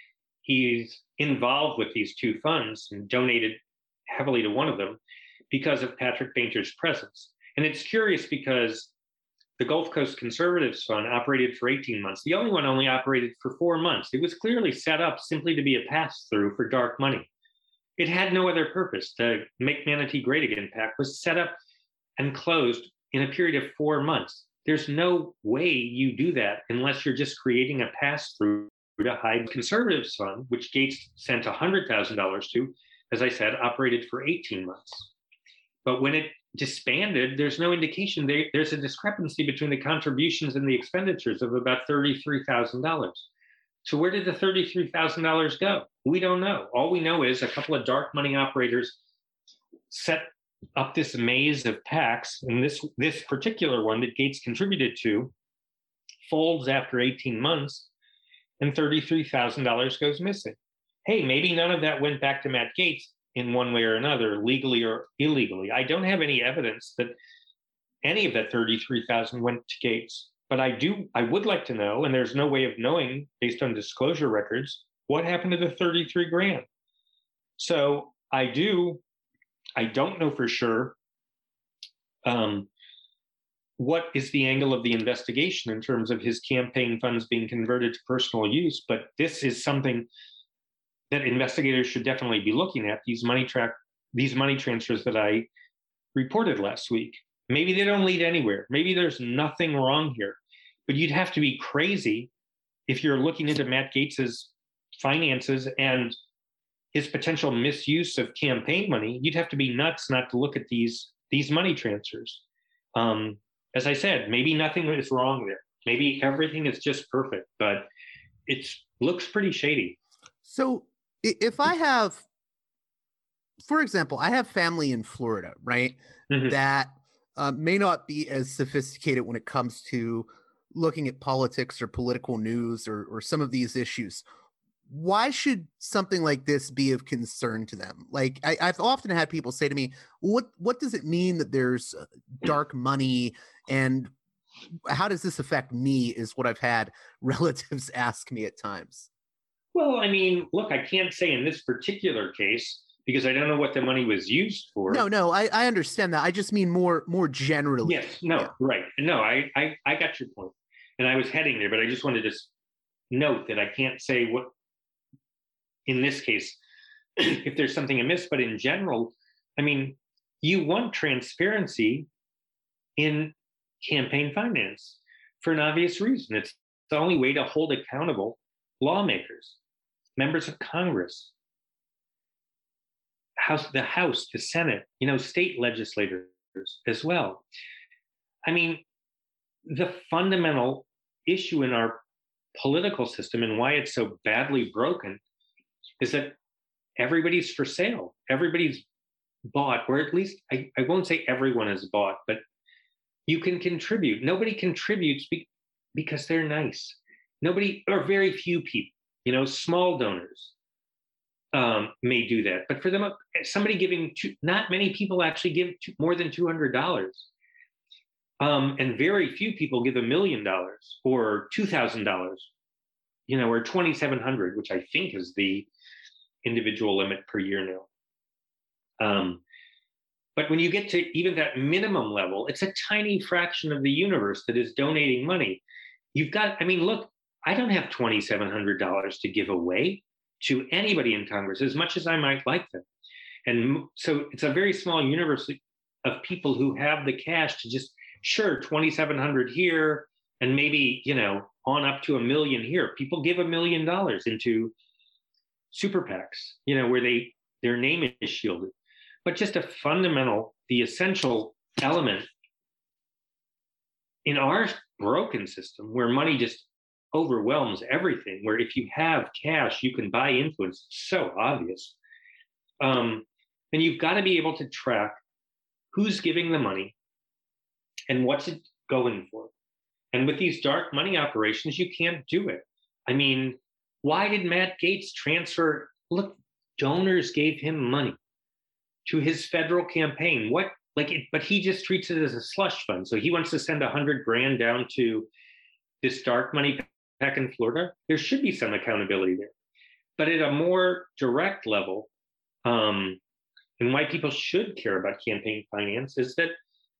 he's involved with these two funds and donated heavily to one of them because of Patrick Boehnter's presence. And it's curious because the Gulf Coast Conservatives Fund operated for eighteen months. The only one only operated for four months. It was clearly set up simply to be a pass-through for dark money. It had no other purpose. The Make Manatee Great Again PAC was set up and closed in a period of four months. There's no way you do that unless you're just creating a pass-through to hide. Conservatives Fund, which Gates sent one hundred thousand dollars to, as I said, operated for eighteen months. But when it disbanded, there's no indication. They, there's a discrepancy between the contributions and the expenditures of about thirty-three thousand dollars. So where did the thirty-three thousand dollars go? We don't know. All we know is a couple of dark money operators set up this maze of PACs, and this, this particular one that Gates contributed to folds after eighteen months, and thirty-three thousand dollars goes missing. Hey, maybe none of that went back to Matt Gaetz in one way or another, legally or illegally. I don't have any evidence that any of that thirty-three thousand dollars went to Gaetz, but I do. I would like to know, and there's no way of knowing based on disclosure records, what happened to the thirty-three grand. So I do. I don't know for sure um, what is the angle of the investigation in terms of his campaign funds being converted to personal use, but this is something that investigators should definitely be looking at, these money track, these money transfers that I reported last week. Maybe they don't lead anywhere. Maybe there's nothing wrong here, but you'd have to be crazy if you're looking into Matt Gaetz's finances and his potential misuse of campaign money. You'd have to be nuts not to look at these, these money transfers. Um, as I said, maybe nothing is wrong there. Maybe everything is just perfect, but it looks pretty shady. So if I have, for example, I have family in Florida, right, mm-hmm. that uh, may not be as sophisticated when it comes to looking at politics or political news or, or some of these issues. Why should something like this be of concern to them? Like I, I've often had people say to me, what, what does it mean that there's dark money, and how does this affect me is what I've had relatives ask me at times. Well, I mean, look, I can't say in this particular case because I don't know what the money was used for. No, no, I, I understand that. I just mean more more generally. Yes, no, yeah. Right. No, I, I, I got your point. And I was heading there, but I just wanted to note that I can't say what, in this case, if there's something amiss, but in general, I mean, you want transparency in campaign finance for an obvious reason. It's the only way to hold accountable lawmakers, members of Congress, House, the House, the Senate, you know, state legislators as well. I mean, the fundamental issue in our political system and why it's so badly broken is that everybody's for sale. Everybody's bought, or at least I, I won't say everyone is bought, but you can contribute. Nobody contributes be, because they're nice. Nobody, or very few people, you know, small donors um, may do that. But for them, somebody giving, two, not many people actually give two, more than two hundred dollars. Um, and very few people give a million dollars or two thousand dollars, you know, or twenty-seven hundred dollars, which I think is the individual limit per year now. Um, but when you get to even that minimum level, it's a tiny fraction of the universe that is donating money. You've got, I mean, look, I don't have twenty-seven hundred dollars to give away to anybody in Congress, as much as I might like them. And so it's a very small universe of people who have the cash to just, sure, twenty-seven hundred here, and maybe, you know, on up to a million here. People give a million dollars into super PACs, you know, where they their name is shielded. But just a fundamental, the essential element in our broken system where money just overwhelms everything, where if you have cash, you can buy influence. It's so obvious. Um, and you've got to be able to track who's giving the money and what's it going for. And with these dark money operations, you can't do it. I mean, why did Matt Gaetz transfer? Look, donors gave him money to his federal campaign. What, like, it, but he just treats it as a slush fund. So he wants to send a hundred grand down to this dark money PAC in Florida. There should be some accountability there. But at a more direct level, um, and why people should care about campaign finance is that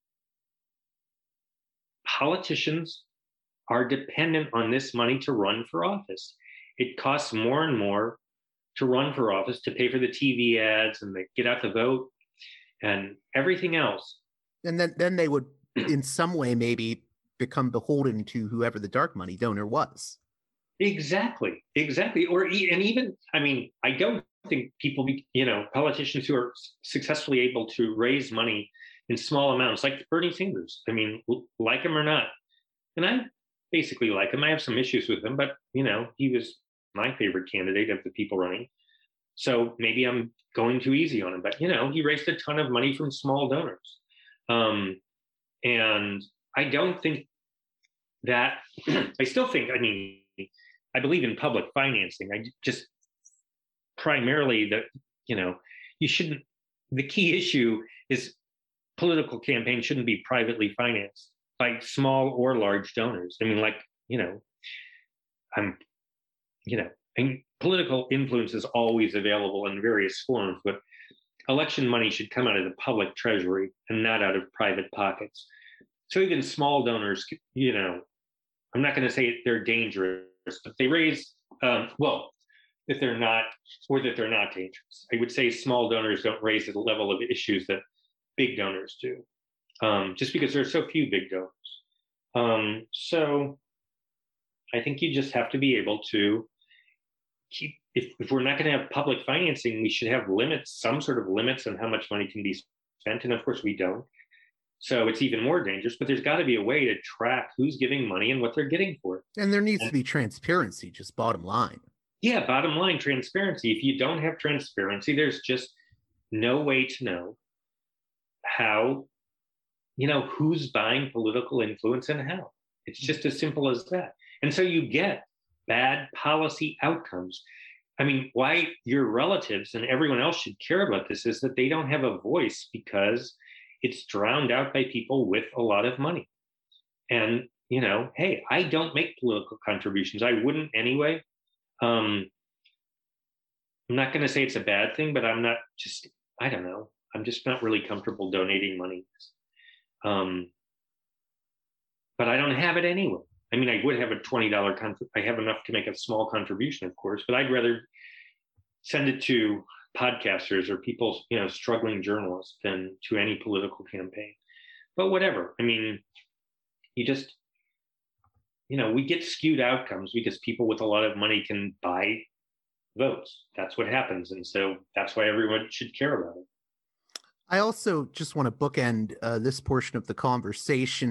politicians are dependent on this money to run for office. It costs more and more to run for office, to pay for the T V ads and the get out the vote and everything else. And then, then they would, in some way, maybe become beholden to whoever the dark money donor was. Exactly, exactly. Or, and even, I mean, I don't think people, you know, politicians who are successfully able to raise money in small amounts, like Bernie Sanders. I mean, like him or not. And I basically like him. I have some issues with him, but, you know, he was my favorite candidate of the people running. So maybe I'm going too easy on him, but, you know, he raised a ton of money from small donors. Um, and I don't think that, I still think, I mean, I believe in public financing. I just primarily that, you know, you shouldn't, the key issue is political campaigns shouldn't be privately financed by small or large donors. I mean, like, you know, I'm, you know, and political influence is always available in various forms, but election money should come out of the public treasury and not out of private pockets. So even small donors, you know, I'm not going to say they're dangerous, but they raise, um, well, if they're not, or that they're not dangerous. I would say small donors don't raise the level of issues that big donors do, um, just because there are so few big donors. Um, so I think you just have to be able to keep, if, if we're not going to have public financing, we should have limits, some sort of limits on how much money can be spent. And of course we don't. So it's even more dangerous, but there's got to be a way to track who's giving money and what they're getting for it. And there needs and, to be transparency, just bottom line. Yeah, bottom line, transparency. If you don't have transparency, there's just no way to know how, you know, who's buying political influence and how. It's just as simple as that. And so you get bad policy outcomes. I mean, why your relatives and everyone else should care about this is that they don't have a voice because it's drowned out by people with a lot of money. And, you know, hey, I don't make political contributions. I wouldn't anyway. Um, I'm not going to say it's a bad thing, but I'm not just, I don't know. I'm just not really comfortable donating money. Um, but I don't have it anyway. I mean, I would have a twenty dollars, con- I have enough to make a small contribution, of course, but I'd rather send it to podcasters or people, you know, struggling journalists than to any political campaign. But whatever. I mean, you just, you know, we get skewed outcomes because people with a lot of money can buy votes. That's what happens. And so that's why everyone should care about it. I also just want to bookend uh, this portion of the conversation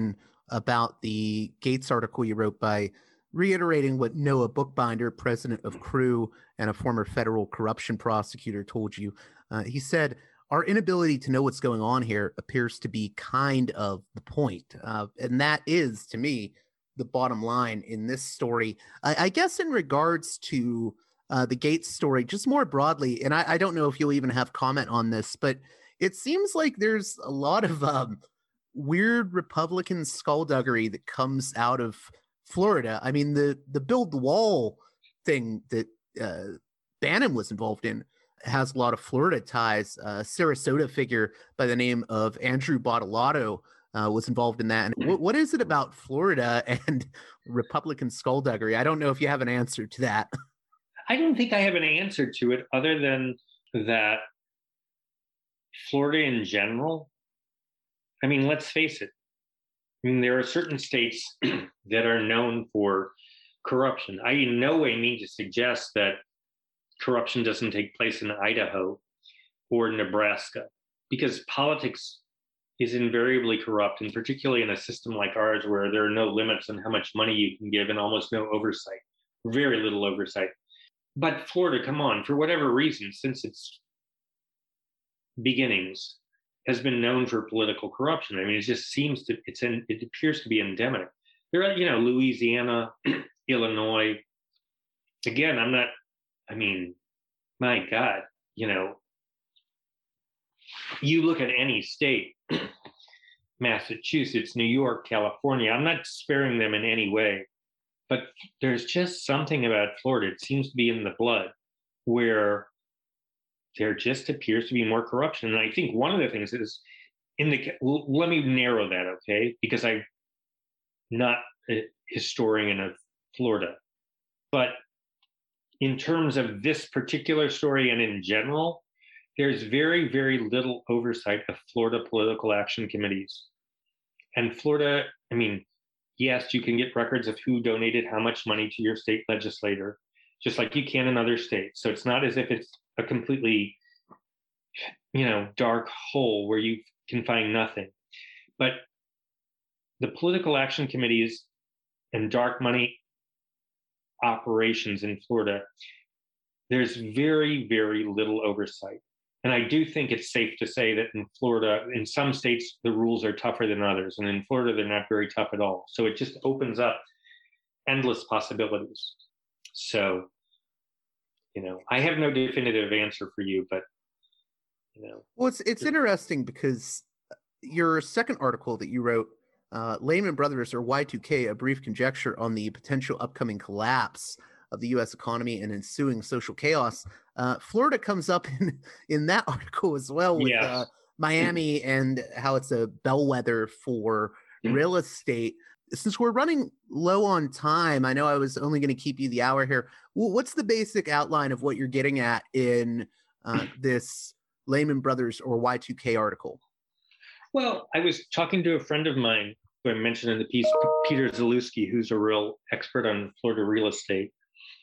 about the Gates article you wrote by reiterating what Noah Bookbinder, president of Crew and a former federal corruption prosecutor, told you. Uh, he said, our inability to know what's going on here appears to be kind of the point. Uh, and that is, to me, the bottom line in this story. I, I guess in regards to uh, the Gates story, just more broadly, and I, I don't know if you'll even have comment on this, but it seems like there's a lot of um, weird Republican skullduggery that comes out of Florida. I mean, the the build the wall thing that uh, Bannon was involved in has a lot of Florida ties. A Sarasota figure by the name of Andrew Bottolato uh, was involved in that. And what, what is it about Florida and Republican skullduggery? I don't know if you have an answer to that. I don't think I have an answer to it other than that Florida in general, I mean, let's face it. I mean, there are certain states that are known for corruption. I in no way mean to suggest that corruption doesn't take place in Idaho or Nebraska, because politics is invariably corrupt, and particularly in a system like ours where there are no limits on how much money you can give and almost no oversight, very little oversight. But Florida, come on, for whatever reason, since its beginnings, has been known for political corruption. I mean, it just seems to, it's in, it appears to be endemic. There are, you know, Louisiana, Illinois. Again, I'm not, I mean, my God, you know, you look at any state, Massachusetts, New York, California, I'm not sparing them in any way, but there's just something about Florida, it seems to be in the blood, where there just appears to be more corruption. And I think one of the things is in the, let me narrow that, okay? Because I'm not a historian of Florida, but in terms of this particular story and in general, there's very, very little oversight of Florida political action committees. And Florida, I mean, yes, you can get records of who donated how much money to your state legislator, just like you can in other states. So it's not as if it's a completely, you know, dark hole where you can find nothing. But the political action committees and dark money operations in Florida, there's very, very little oversight. And I do think it's safe to say that in Florida, in some states, the rules are tougher than others. And in Florida, they're not very tough at all. So it just opens up endless possibilities. So, you know, I have no definitive answer for you, but, you know. Well, it's, it's interesting because your second article that you wrote, uh, Lehman Brothers or Y two K, a brief conjecture on the potential upcoming collapse of the U S economy and ensuing social chaos. Uh, Florida comes up in, in that article as well with yes. uh, Miami and how it's a bellwether for mm-hmm. real estate. Since we're running low on time, I know I was only going to keep you the hour here. Well, what's the basic outline of what you're getting at in uh, this Lehman Brothers or Y two K article? Well, I was talking to a friend of mine who I mentioned in the piece, Peter Zalewski, who's a real expert on Florida real estate.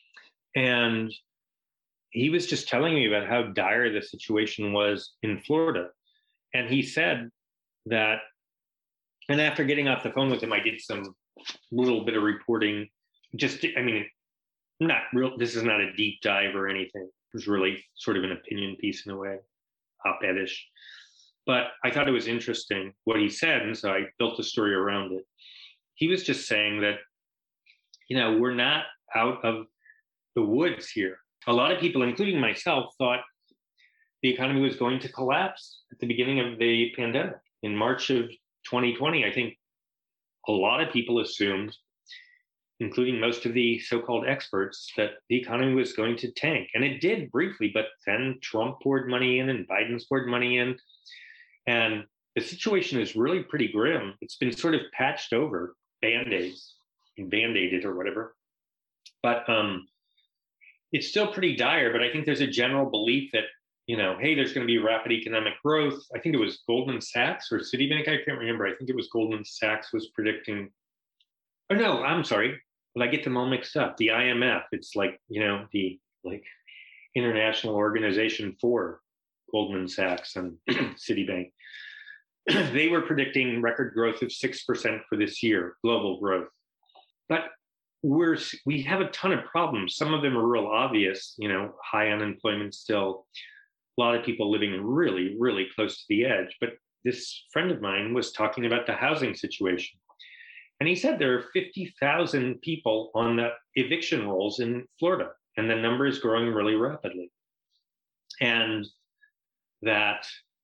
And he was just telling me about how dire the situation was in Florida. And he said that, and after getting off the phone with him, I did some little bit of reporting. Just, I mean, not real, this is not a deep dive or anything. It was really sort of an opinion piece in a way, op-ed-ish. But I thought it was interesting what he said, and so I built a story around it. He was just saying that, you know, we're not out of the woods here. A lot of people, including myself, thought the economy was going to collapse at the beginning of the pandemic. In March of twenty twenty, I think a lot of people assumed, including most of the so-called experts, that the economy was going to tank. And it did briefly, but then Trump poured money in and Biden's poured money in. And the situation is really pretty grim. It's been sort of patched over, Band-Aids, Band-Aided or whatever. But um, it's still pretty dire, but I think there's a general belief that, you know, hey, there's going to be rapid economic growth. I think it was Goldman Sachs or Citibank. I can't remember. I think it was Goldman Sachs was predicting. Oh, no, I'm sorry. Well, I get them all mixed up. The I M F, it's like, you know, the like international organization for Goldman Sachs and Citibank. they were predicting record growth of six percent for this year, global growth. But we're we have a ton of problems. Some of them are real obvious, you know, high unemployment still, a lot of people living really, really close to the edge. But this friend of mine was talking about the housing situation. And he said there are fifty thousand people on the eviction rolls in Florida, and the number is growing really rapidly. And that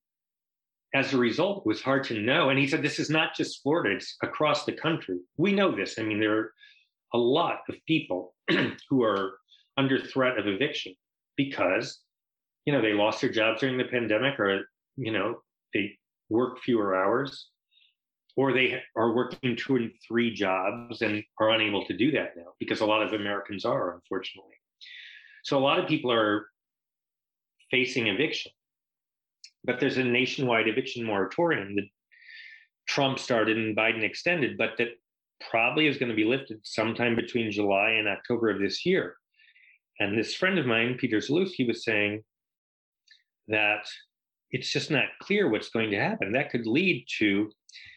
as a result, it was hard to know. And he said, this is not just Florida, it's across the country. We know this. I mean, there are a lot of people who are under threat of eviction because, you know, they lost their jobs during the pandemic, or, you know, they work fewer hours, or they are working two and three jobs and are unable to do that now, because a lot of Americans are, unfortunately. So a lot of people are facing eviction. But there's a nationwide eviction moratorium that Trump started and Biden extended, but that probably is going to be lifted sometime between July and October of this year. And this friend of mine, Peter Zalewski, was saying that it's just not clear what's going to happen. That could lead to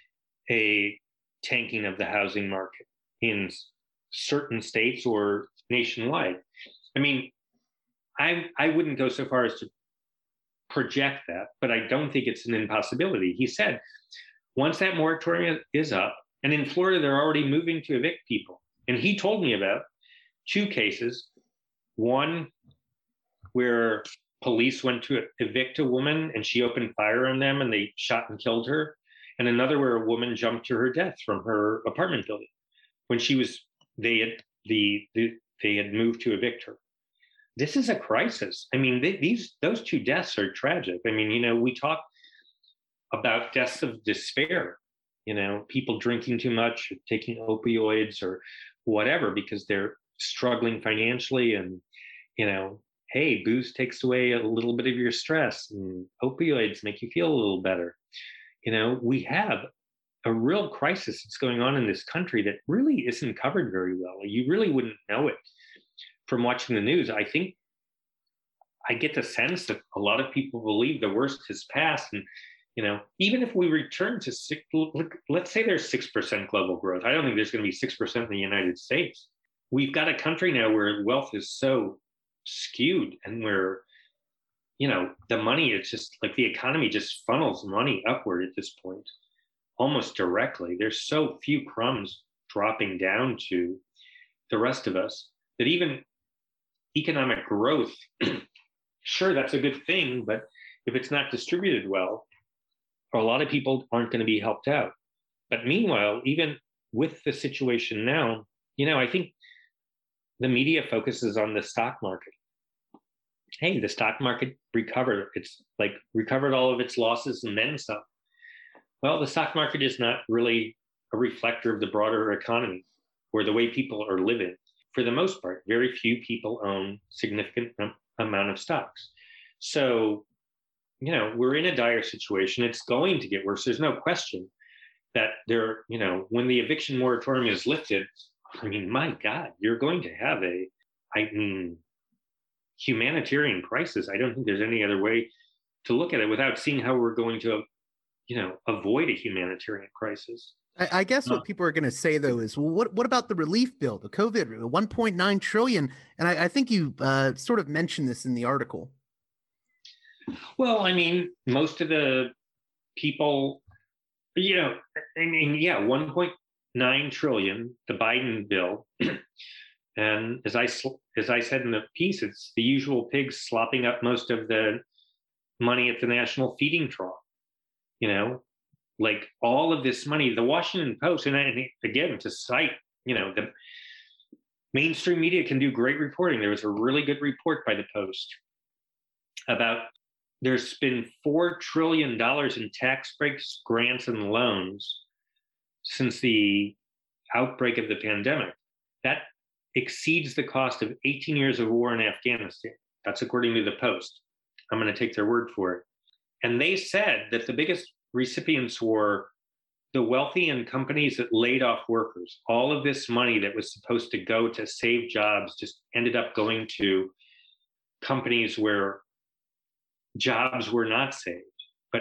a tanking of the housing market in certain states or nationwide. I mean, I I wouldn't go so far as to project that, but I don't think it's an impossibility. He said, once that moratorium is up, and in Florida, they're already moving to evict people. And he told me about two cases. One where police went to evict a woman and she opened fire on them and they shot and killed her. And another where a woman jumped to her death from her apartment building when she was, they had, the, the they had moved to evict her. This is a crisis. I mean, they, these those two deaths are tragic. I mean, you know, we talk about deaths of despair, you know, people drinking too much, taking opioids or whatever because they're struggling financially. And, you know, hey, booze takes away a little bit of your stress and opioids make you feel a little better. You know, we have a real crisis that's going on in this country that really isn't covered very well. You really wouldn't know it from watching the news. I think I get the sense that a lot of people believe the worst has passed. And, you know, even if we return to six, let's say there's six percent global growth. I don't think there's going to be six percent in the United States. We've got a country now where wealth is so skewed and where, you know, the money, it's just like the economy just funnels money upward at this point, almost directly. There's so few crumbs dropping down to the rest of us that even economic growth, sure, that's a good thing, but if it's not distributed well, a lot of people aren't going to be helped out. But meanwhile, even with the situation now, you know, I think the media focuses on the stock market. Hey, the stock market recovered. It's like recovered all of its losses and then some. Well, the stock market is not really a reflector of the broader economy or the way people are living. For the most part, very few people own significant amount of stocks. So, you know, we're in a dire situation. It's going to get worse. There's no question that there, you know, when the eviction moratorium is lifted, I mean, my God, you're going to have a, I mean, humanitarian crisis. I don't think there's any other way to look at it without seeing how we're going to, you know, avoid a humanitarian crisis. I, I guess what people are going to say, though, is, well, what what about the relief bill, the COVID, one point nine trillion dollars? And I, I think you uh, sort of mentioned this in the article. Well, I mean, most of the people, you know, I mean, yeah, one point nine trillion, the Biden bill. And as I, as I said in the piece, it's the usual pigs slopping up most of the money at the national feeding trough, you know, like all of this money, the Washington Post, and, I, and again, to cite, you know, the mainstream media can do great reporting. There was a really good report by the Post about there's been four trillion dollars in tax breaks, grants, and loans since the outbreak of the pandemic. That exceeds the cost of eighteen years of war in Afghanistan. That's according to the Post. I'm going to take their word for it. And they said that the biggest recipients were the wealthy and companies that laid off workers. All of this money that was supposed to go to save jobs just ended up going to companies where jobs were not saved. But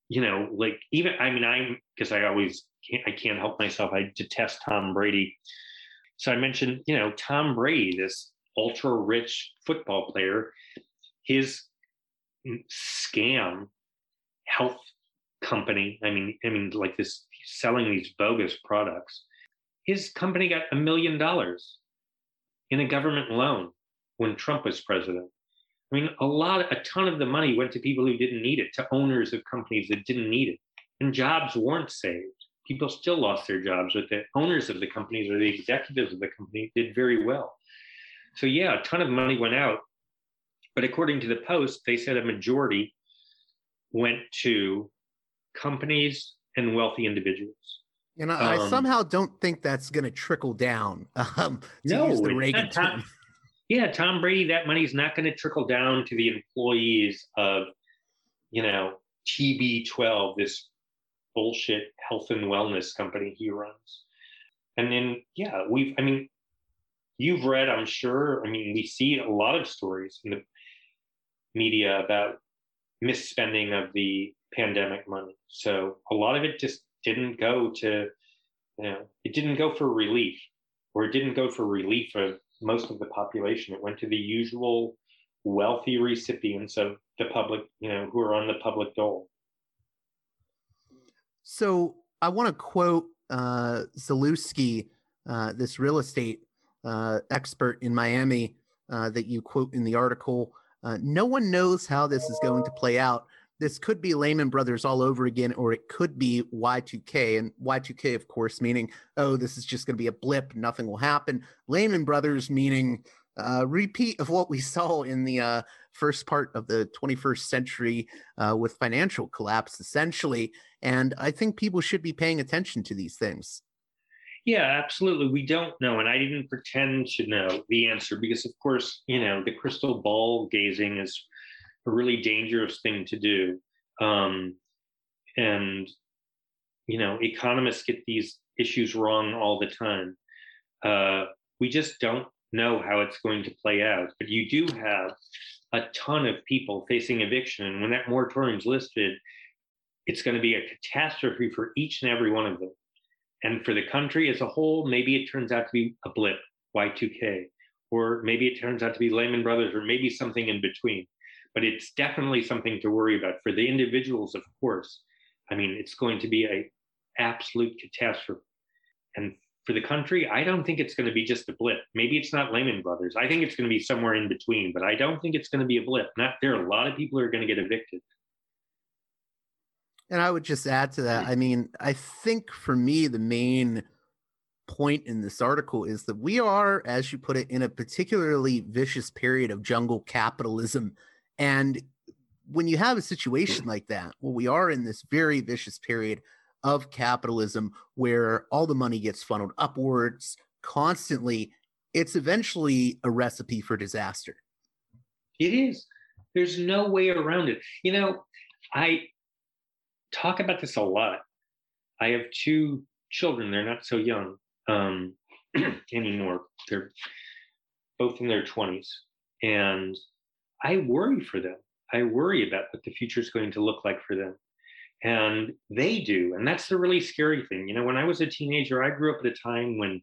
you know, like even, I mean, I'm, because I always can't, I can't help myself. I detest Tom Brady. So I mentioned, you know, Tom Brady, this ultra rich football player, his scam health company. I mean, I mean, like this selling these bogus products. His company got a million dollars in a government loan when Trump was president. I mean, a lot, a ton of the money went to people who didn't need it, to owners of companies that didn't need it, and jobs weren't saved. People still lost their jobs, but the owners of the companies or the executives of the company did very well. So yeah, a ton of money went out, but according to the Post, they said a majority went to companies and wealthy individuals. And I, um, I somehow don't think that's going to trickle down um, to no, use the Reagan term. Yeah, Tom Brady, that money's not going to trickle down to the employees of, you know, T B twelve, this bullshit health and wellness company he runs. And then, yeah, we've, I mean, you've read, I'm sure, I mean, we see a lot of stories in the media about misspending of the pandemic money. So a lot of it just didn't go to, you know, it didn't go for relief, or it didn't go for relief of most of the population. It went to the usual wealthy recipients of the public, you know, who are on the public dole. So I want to quote uh, Zalewski, uh, this real estate uh, expert in Miami uh, that you quote in the article. Uh, no one knows how this is going to play out. This could be Lehman Brothers all over again, or it could be Y two K. And Y two K, of course, meaning, oh, this is just going to be a blip. Nothing will happen. Lehman Brothers meaning a uh, repeat of what we saw in the uh, first part of the twenty-first century uh, with financial collapse, essentially. And I think people should be paying attention to these things. Yeah, absolutely. We don't know. And I didn't pretend to know the answer because, of course, you know, the crystal ball gazing is a really dangerous thing to do. Um, and, you know, economists get these issues wrong all the time. Uh, we just don't know how it's going to play out. But you do have a ton of people facing eviction. And when that moratorium is listed, it's going to be a catastrophe for each and every one of them. And for the country as a whole, maybe it turns out to be a blip, Y two K, or maybe it turns out to be Lehman Brothers, or maybe something in between. But it's definitely something to worry about. For the individuals, of course, I mean, it's going to be an absolute catastrophe. And for the country, I don't think it's going to be just a blip. Maybe it's not Lehman Brothers. I think it's going to be somewhere in between, but I don't think it's going to be a blip. Not, there are a lot of people who are going to get evicted. And I would just add to that, I mean, I think for me, the main point in this article is that we are, as you put it, in a particularly vicious period of jungle capitalism. And when you have a situation like that, well, we are in this very vicious period of capitalism where all the money gets funneled upwards constantly. It's eventually a recipe for disaster. It is. There's no way around it. You know, I talk about this a lot. I have two children. They're not so young um, anymore. They're both in their twenties. And I worry for them. I worry about what the future is going to look like for them. And they do. And that's the really scary thing. You know, when I was a teenager, I grew up at a time when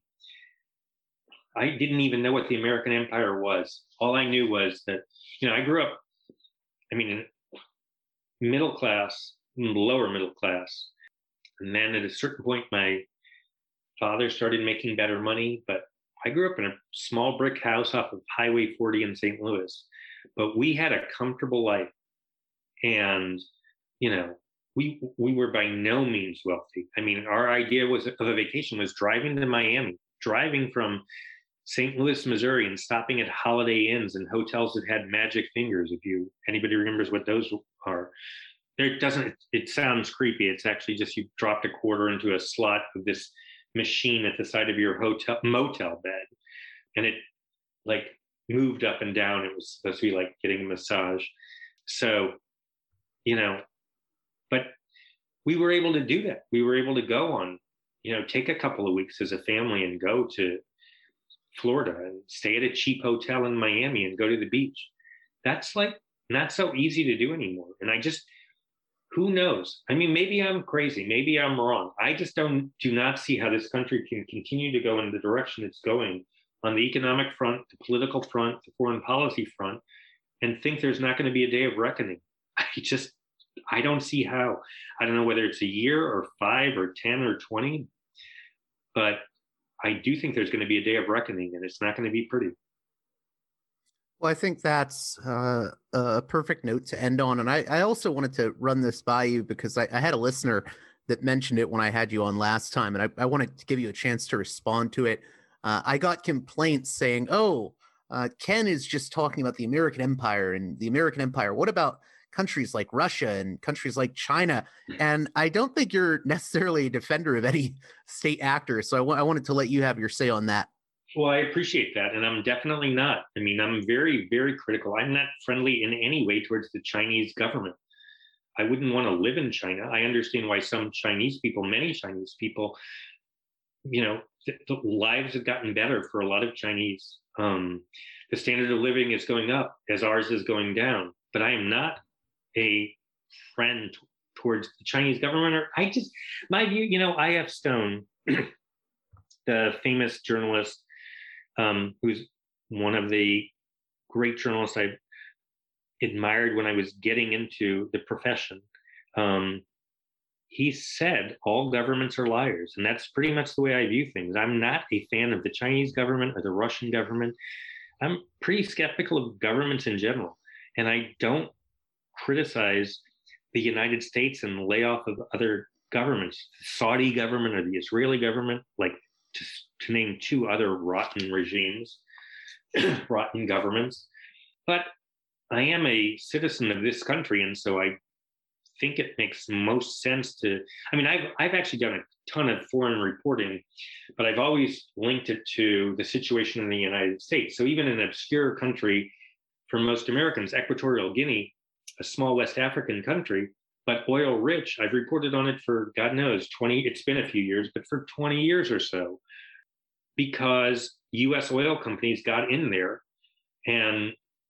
I didn't even know what the American Empire was. All I knew was that, you know, I grew up, I mean, in middle class, lower middle class. And then at a certain point, my father started making better money. But I grew up in a small brick house off of Highway forty in Saint Louis. But we had a comfortable life. And, you know, we we were by no means wealthy. I mean, our idea was of a vacation was driving to Miami, driving from Saint Louis, Missouri, and stopping at Holiday Inns and hotels that had magic fingers. If you anybody remembers what those are, it doesn't. It sounds creepy. It's actually just you dropped a quarter into a slot of this machine at the side of your hotel motel bed, and it like moved up and down. It was supposed to be like getting a massage. So, you know, but we were able to do that. We were able to go on, you know, take a couple of weeks as a family and go to Florida and stay at a cheap hotel in Miami and go to the beach. That's like not so easy to do anymore. And I just, who knows? I mean, maybe I'm crazy. Maybe I'm wrong. I just don't do not see how this country can continue to go in the direction it's going on the economic front, the political front, the foreign policy front, and think there's not going to be a day of reckoning. I just, I don't see how. I don't know whether it's a year or five or ten or twenty, but I do think there's going to be a day of reckoning, and it's not going to be pretty. Well, I think that's uh, a perfect note to end on. And I, I also wanted to run this by you because I, I had a listener that mentioned it when I had you on last time, and I, I wanted to give you a chance to respond to it. Uh, I got complaints saying, oh, uh, Ken is just talking about the American empire and the American empire. What about countries like Russia and countries like China? And I don't think you're necessarily a defender of any state actor. So I, w- I wanted to let you have your say on that. Well, I appreciate that. And I'm definitely not. I mean, I'm very, very critical. I'm not friendly in any way towards the Chinese government. I wouldn't want to live in China. I understand why some Chinese people, many Chinese people, you know, the, the lives have gotten better for a lot of Chinese. Um, the standard of living is going up as ours is going down. But I am not a friend t- towards the Chinese government. Or I just, my view, you know, I F Stone, the famous journalist, um, who's one of the great journalists I admired when I was getting into the profession. Um, he said all governments are liars, and that's pretty much the way I view things. I'm not a fan of the Chinese government or the Russian government. I'm pretty skeptical of governments in general, and I don't criticize the United States and the layoff of other governments, the Saudi government or the Israeli government, like to, to name two other rotten regimes, rotten governments. But I am a citizen of this country, and so I think it makes most sense to, I mean, I've, I've actually done a ton of foreign reporting, but I've always linked it to the situation in the United States. So even an obscure country for most Americans, Equatorial Guinea, a small West African country, but oil rich, I've reported on it for, God knows, twenty, it's been a few years, but for twenty years or so, because U S oil companies got in there and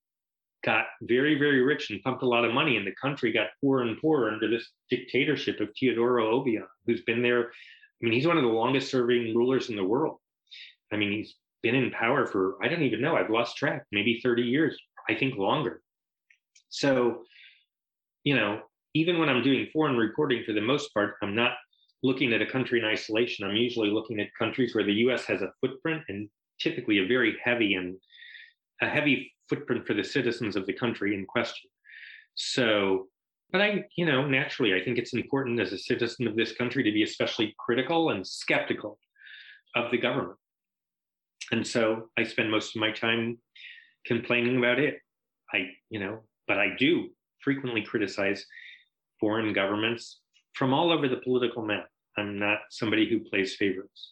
got very, very rich and pumped a lot of money, and the country got poorer and poorer under this dictatorship of Teodoro Obiang, who's been there. I mean, he's one of the longest serving rulers in the world. I mean, he's been in power for, I don't even know, I've lost track, maybe thirty years, I think longer. So, you know, even when I'm doing foreign reporting, for the most part, I'm not looking at a country in isolation. I'm usually looking at countries where the U S has a footprint, and typically a very heavy and a heavy footprint for the citizens of the country in question. So, but I, you know, naturally, I think it's important as a citizen of this country to be especially critical and skeptical of the government. And so I spend most of my time complaining about it. I, you know, but I do frequently criticize foreign governments from all over the political map. I'm not somebody who plays favorites.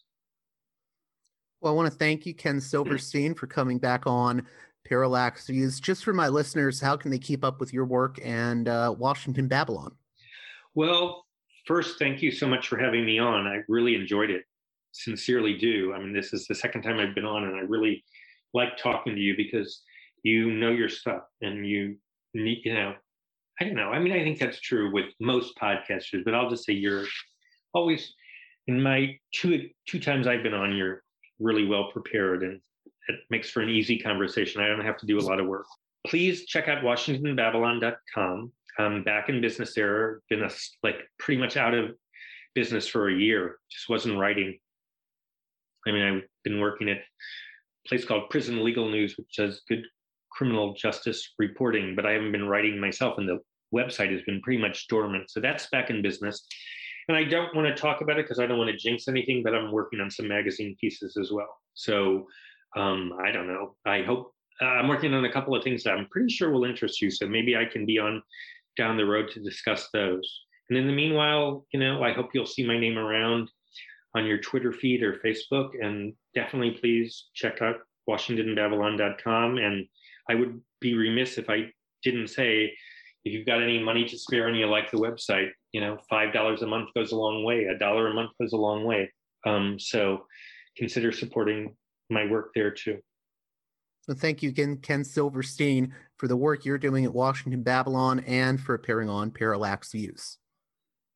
Well, I want to thank you, Ken Silverstein, for coming back on Parallax Views. Just for my listeners, how can they keep up with your work and uh, Washington Babylon? Well, first, thank you so much for having me on. I really enjoyed it. Sincerely do. I mean, this is the second time I've been on, and I really like talking to you because you know your stuff, and you need, you know, I don't know. I mean, I think that's true with most podcasters, but I'll just say you're always, in my two two times I've been on, you're really well prepared, and it makes for an easy conversation. I don't have to do a lot of work. Please check out Washington Babylon dot com. I'm back in business there. Been a, like pretty much out of business for a year. Just wasn't writing. I mean, I've been working at a place called Prison Legal News, which does good criminal justice reporting, but I haven't been writing myself, and the website has been pretty much dormant. So that's back in business. And I don't want to talk about it because I don't want to jinx anything, but I'm working on some magazine pieces as well. So um, I don't know. I hope uh, I'm working on a couple of things that I'm pretty sure will interest you. So maybe I can be on down the road to discuss those. And in the meanwhile, you know, I hope you'll see my name around on your Twitter feed or Facebook. And definitely please check out Washington Babylon dot com. And I would be remiss if I didn't say, if you've got any money to spare and you like the website, you know, five dollars a month goes a long way. A dollar a month goes a long way. Um, so consider supporting my work there too. Well, thank you again, Ken Silverstein, for the work you're doing at Washington Babylon and for appearing on Parallax Views.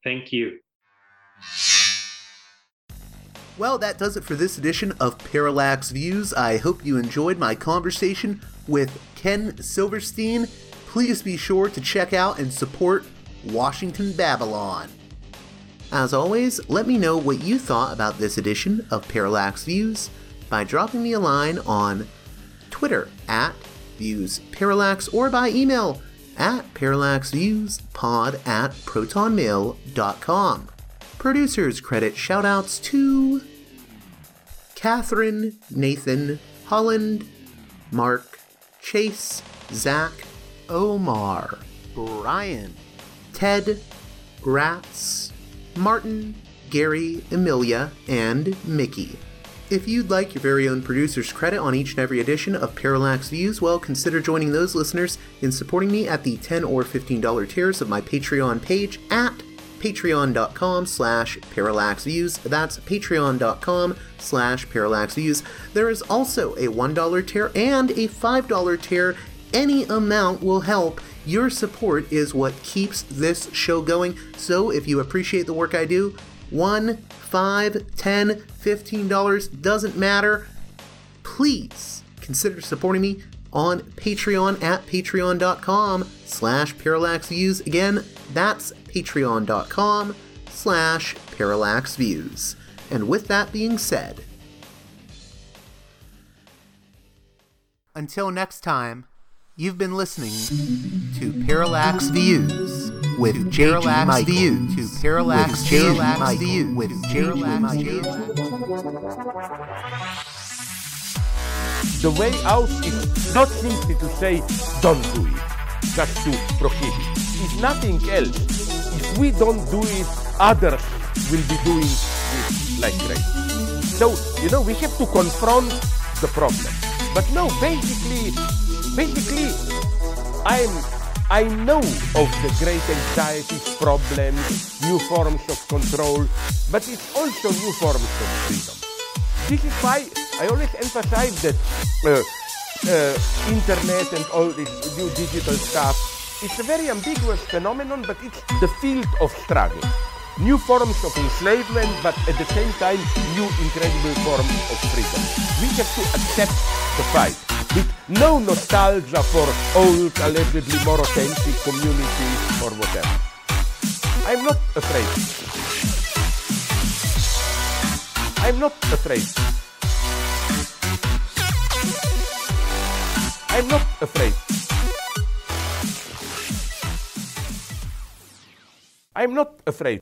Thank you. Well, that does it for this edition of Parallax Views. I hope you enjoyed my conversation with Ken Silverstein. Please be sure to check out and support Washington Babylon. As always, let me know what you thought about this edition of Parallax Views by dropping me a line on Twitter at ViewsParallax or by email at parallaxviewspod at protonmail dot com. Producers credit shoutouts to Catherine, Nathan, Holland, Mark, Chase, Zach, Omar, Brian, Ted, Rats, Martin, Gary, Emilia, and Mickey. If you'd like your very own producer's credit on each and every edition of Parallax Views, well, consider joining those listeners in supporting me at the ten dollars or fifteen dollars tiers of my Patreon page at patreon.com slash parallaxviews. That's patreon.com slash parallaxviews. There is also a one dollar tier and a five dollar tier. Any amount will help. Your support is what keeps this show going. So if you appreciate the work I do, one, five, ten, fifteen dollars, doesn't matter. Please consider supporting me on Patreon at patreon.com slash parallaxviews. Again, that's patreon.com slash parallaxviews. And with that being said, until next time, you've been listening to Parallax Views with Parallax Views to Parallax Views with Parallax Views. The way out is not simply to say don't do it, just to prohibit. It's nothing else. If we don't do it, others will be doing it like crazy. So, you know, we have to confront the problem. But no, basically, basically, I'm, I know of the great anxieties, problems, new forms of control, but it's also new forms of freedom. This is why I always emphasize that uh, uh, internet and all this new digital stuff, it's a very ambiguous phenomenon, but it's the field of struggle. New forms of enslavement, but at the same time, new incredible forms of freedom. We have to accept the fight with no nostalgia for old, allegedly more authentic communities or whatever. I'm not afraid. I'm not afraid. I'm not afraid. I'm not afraid.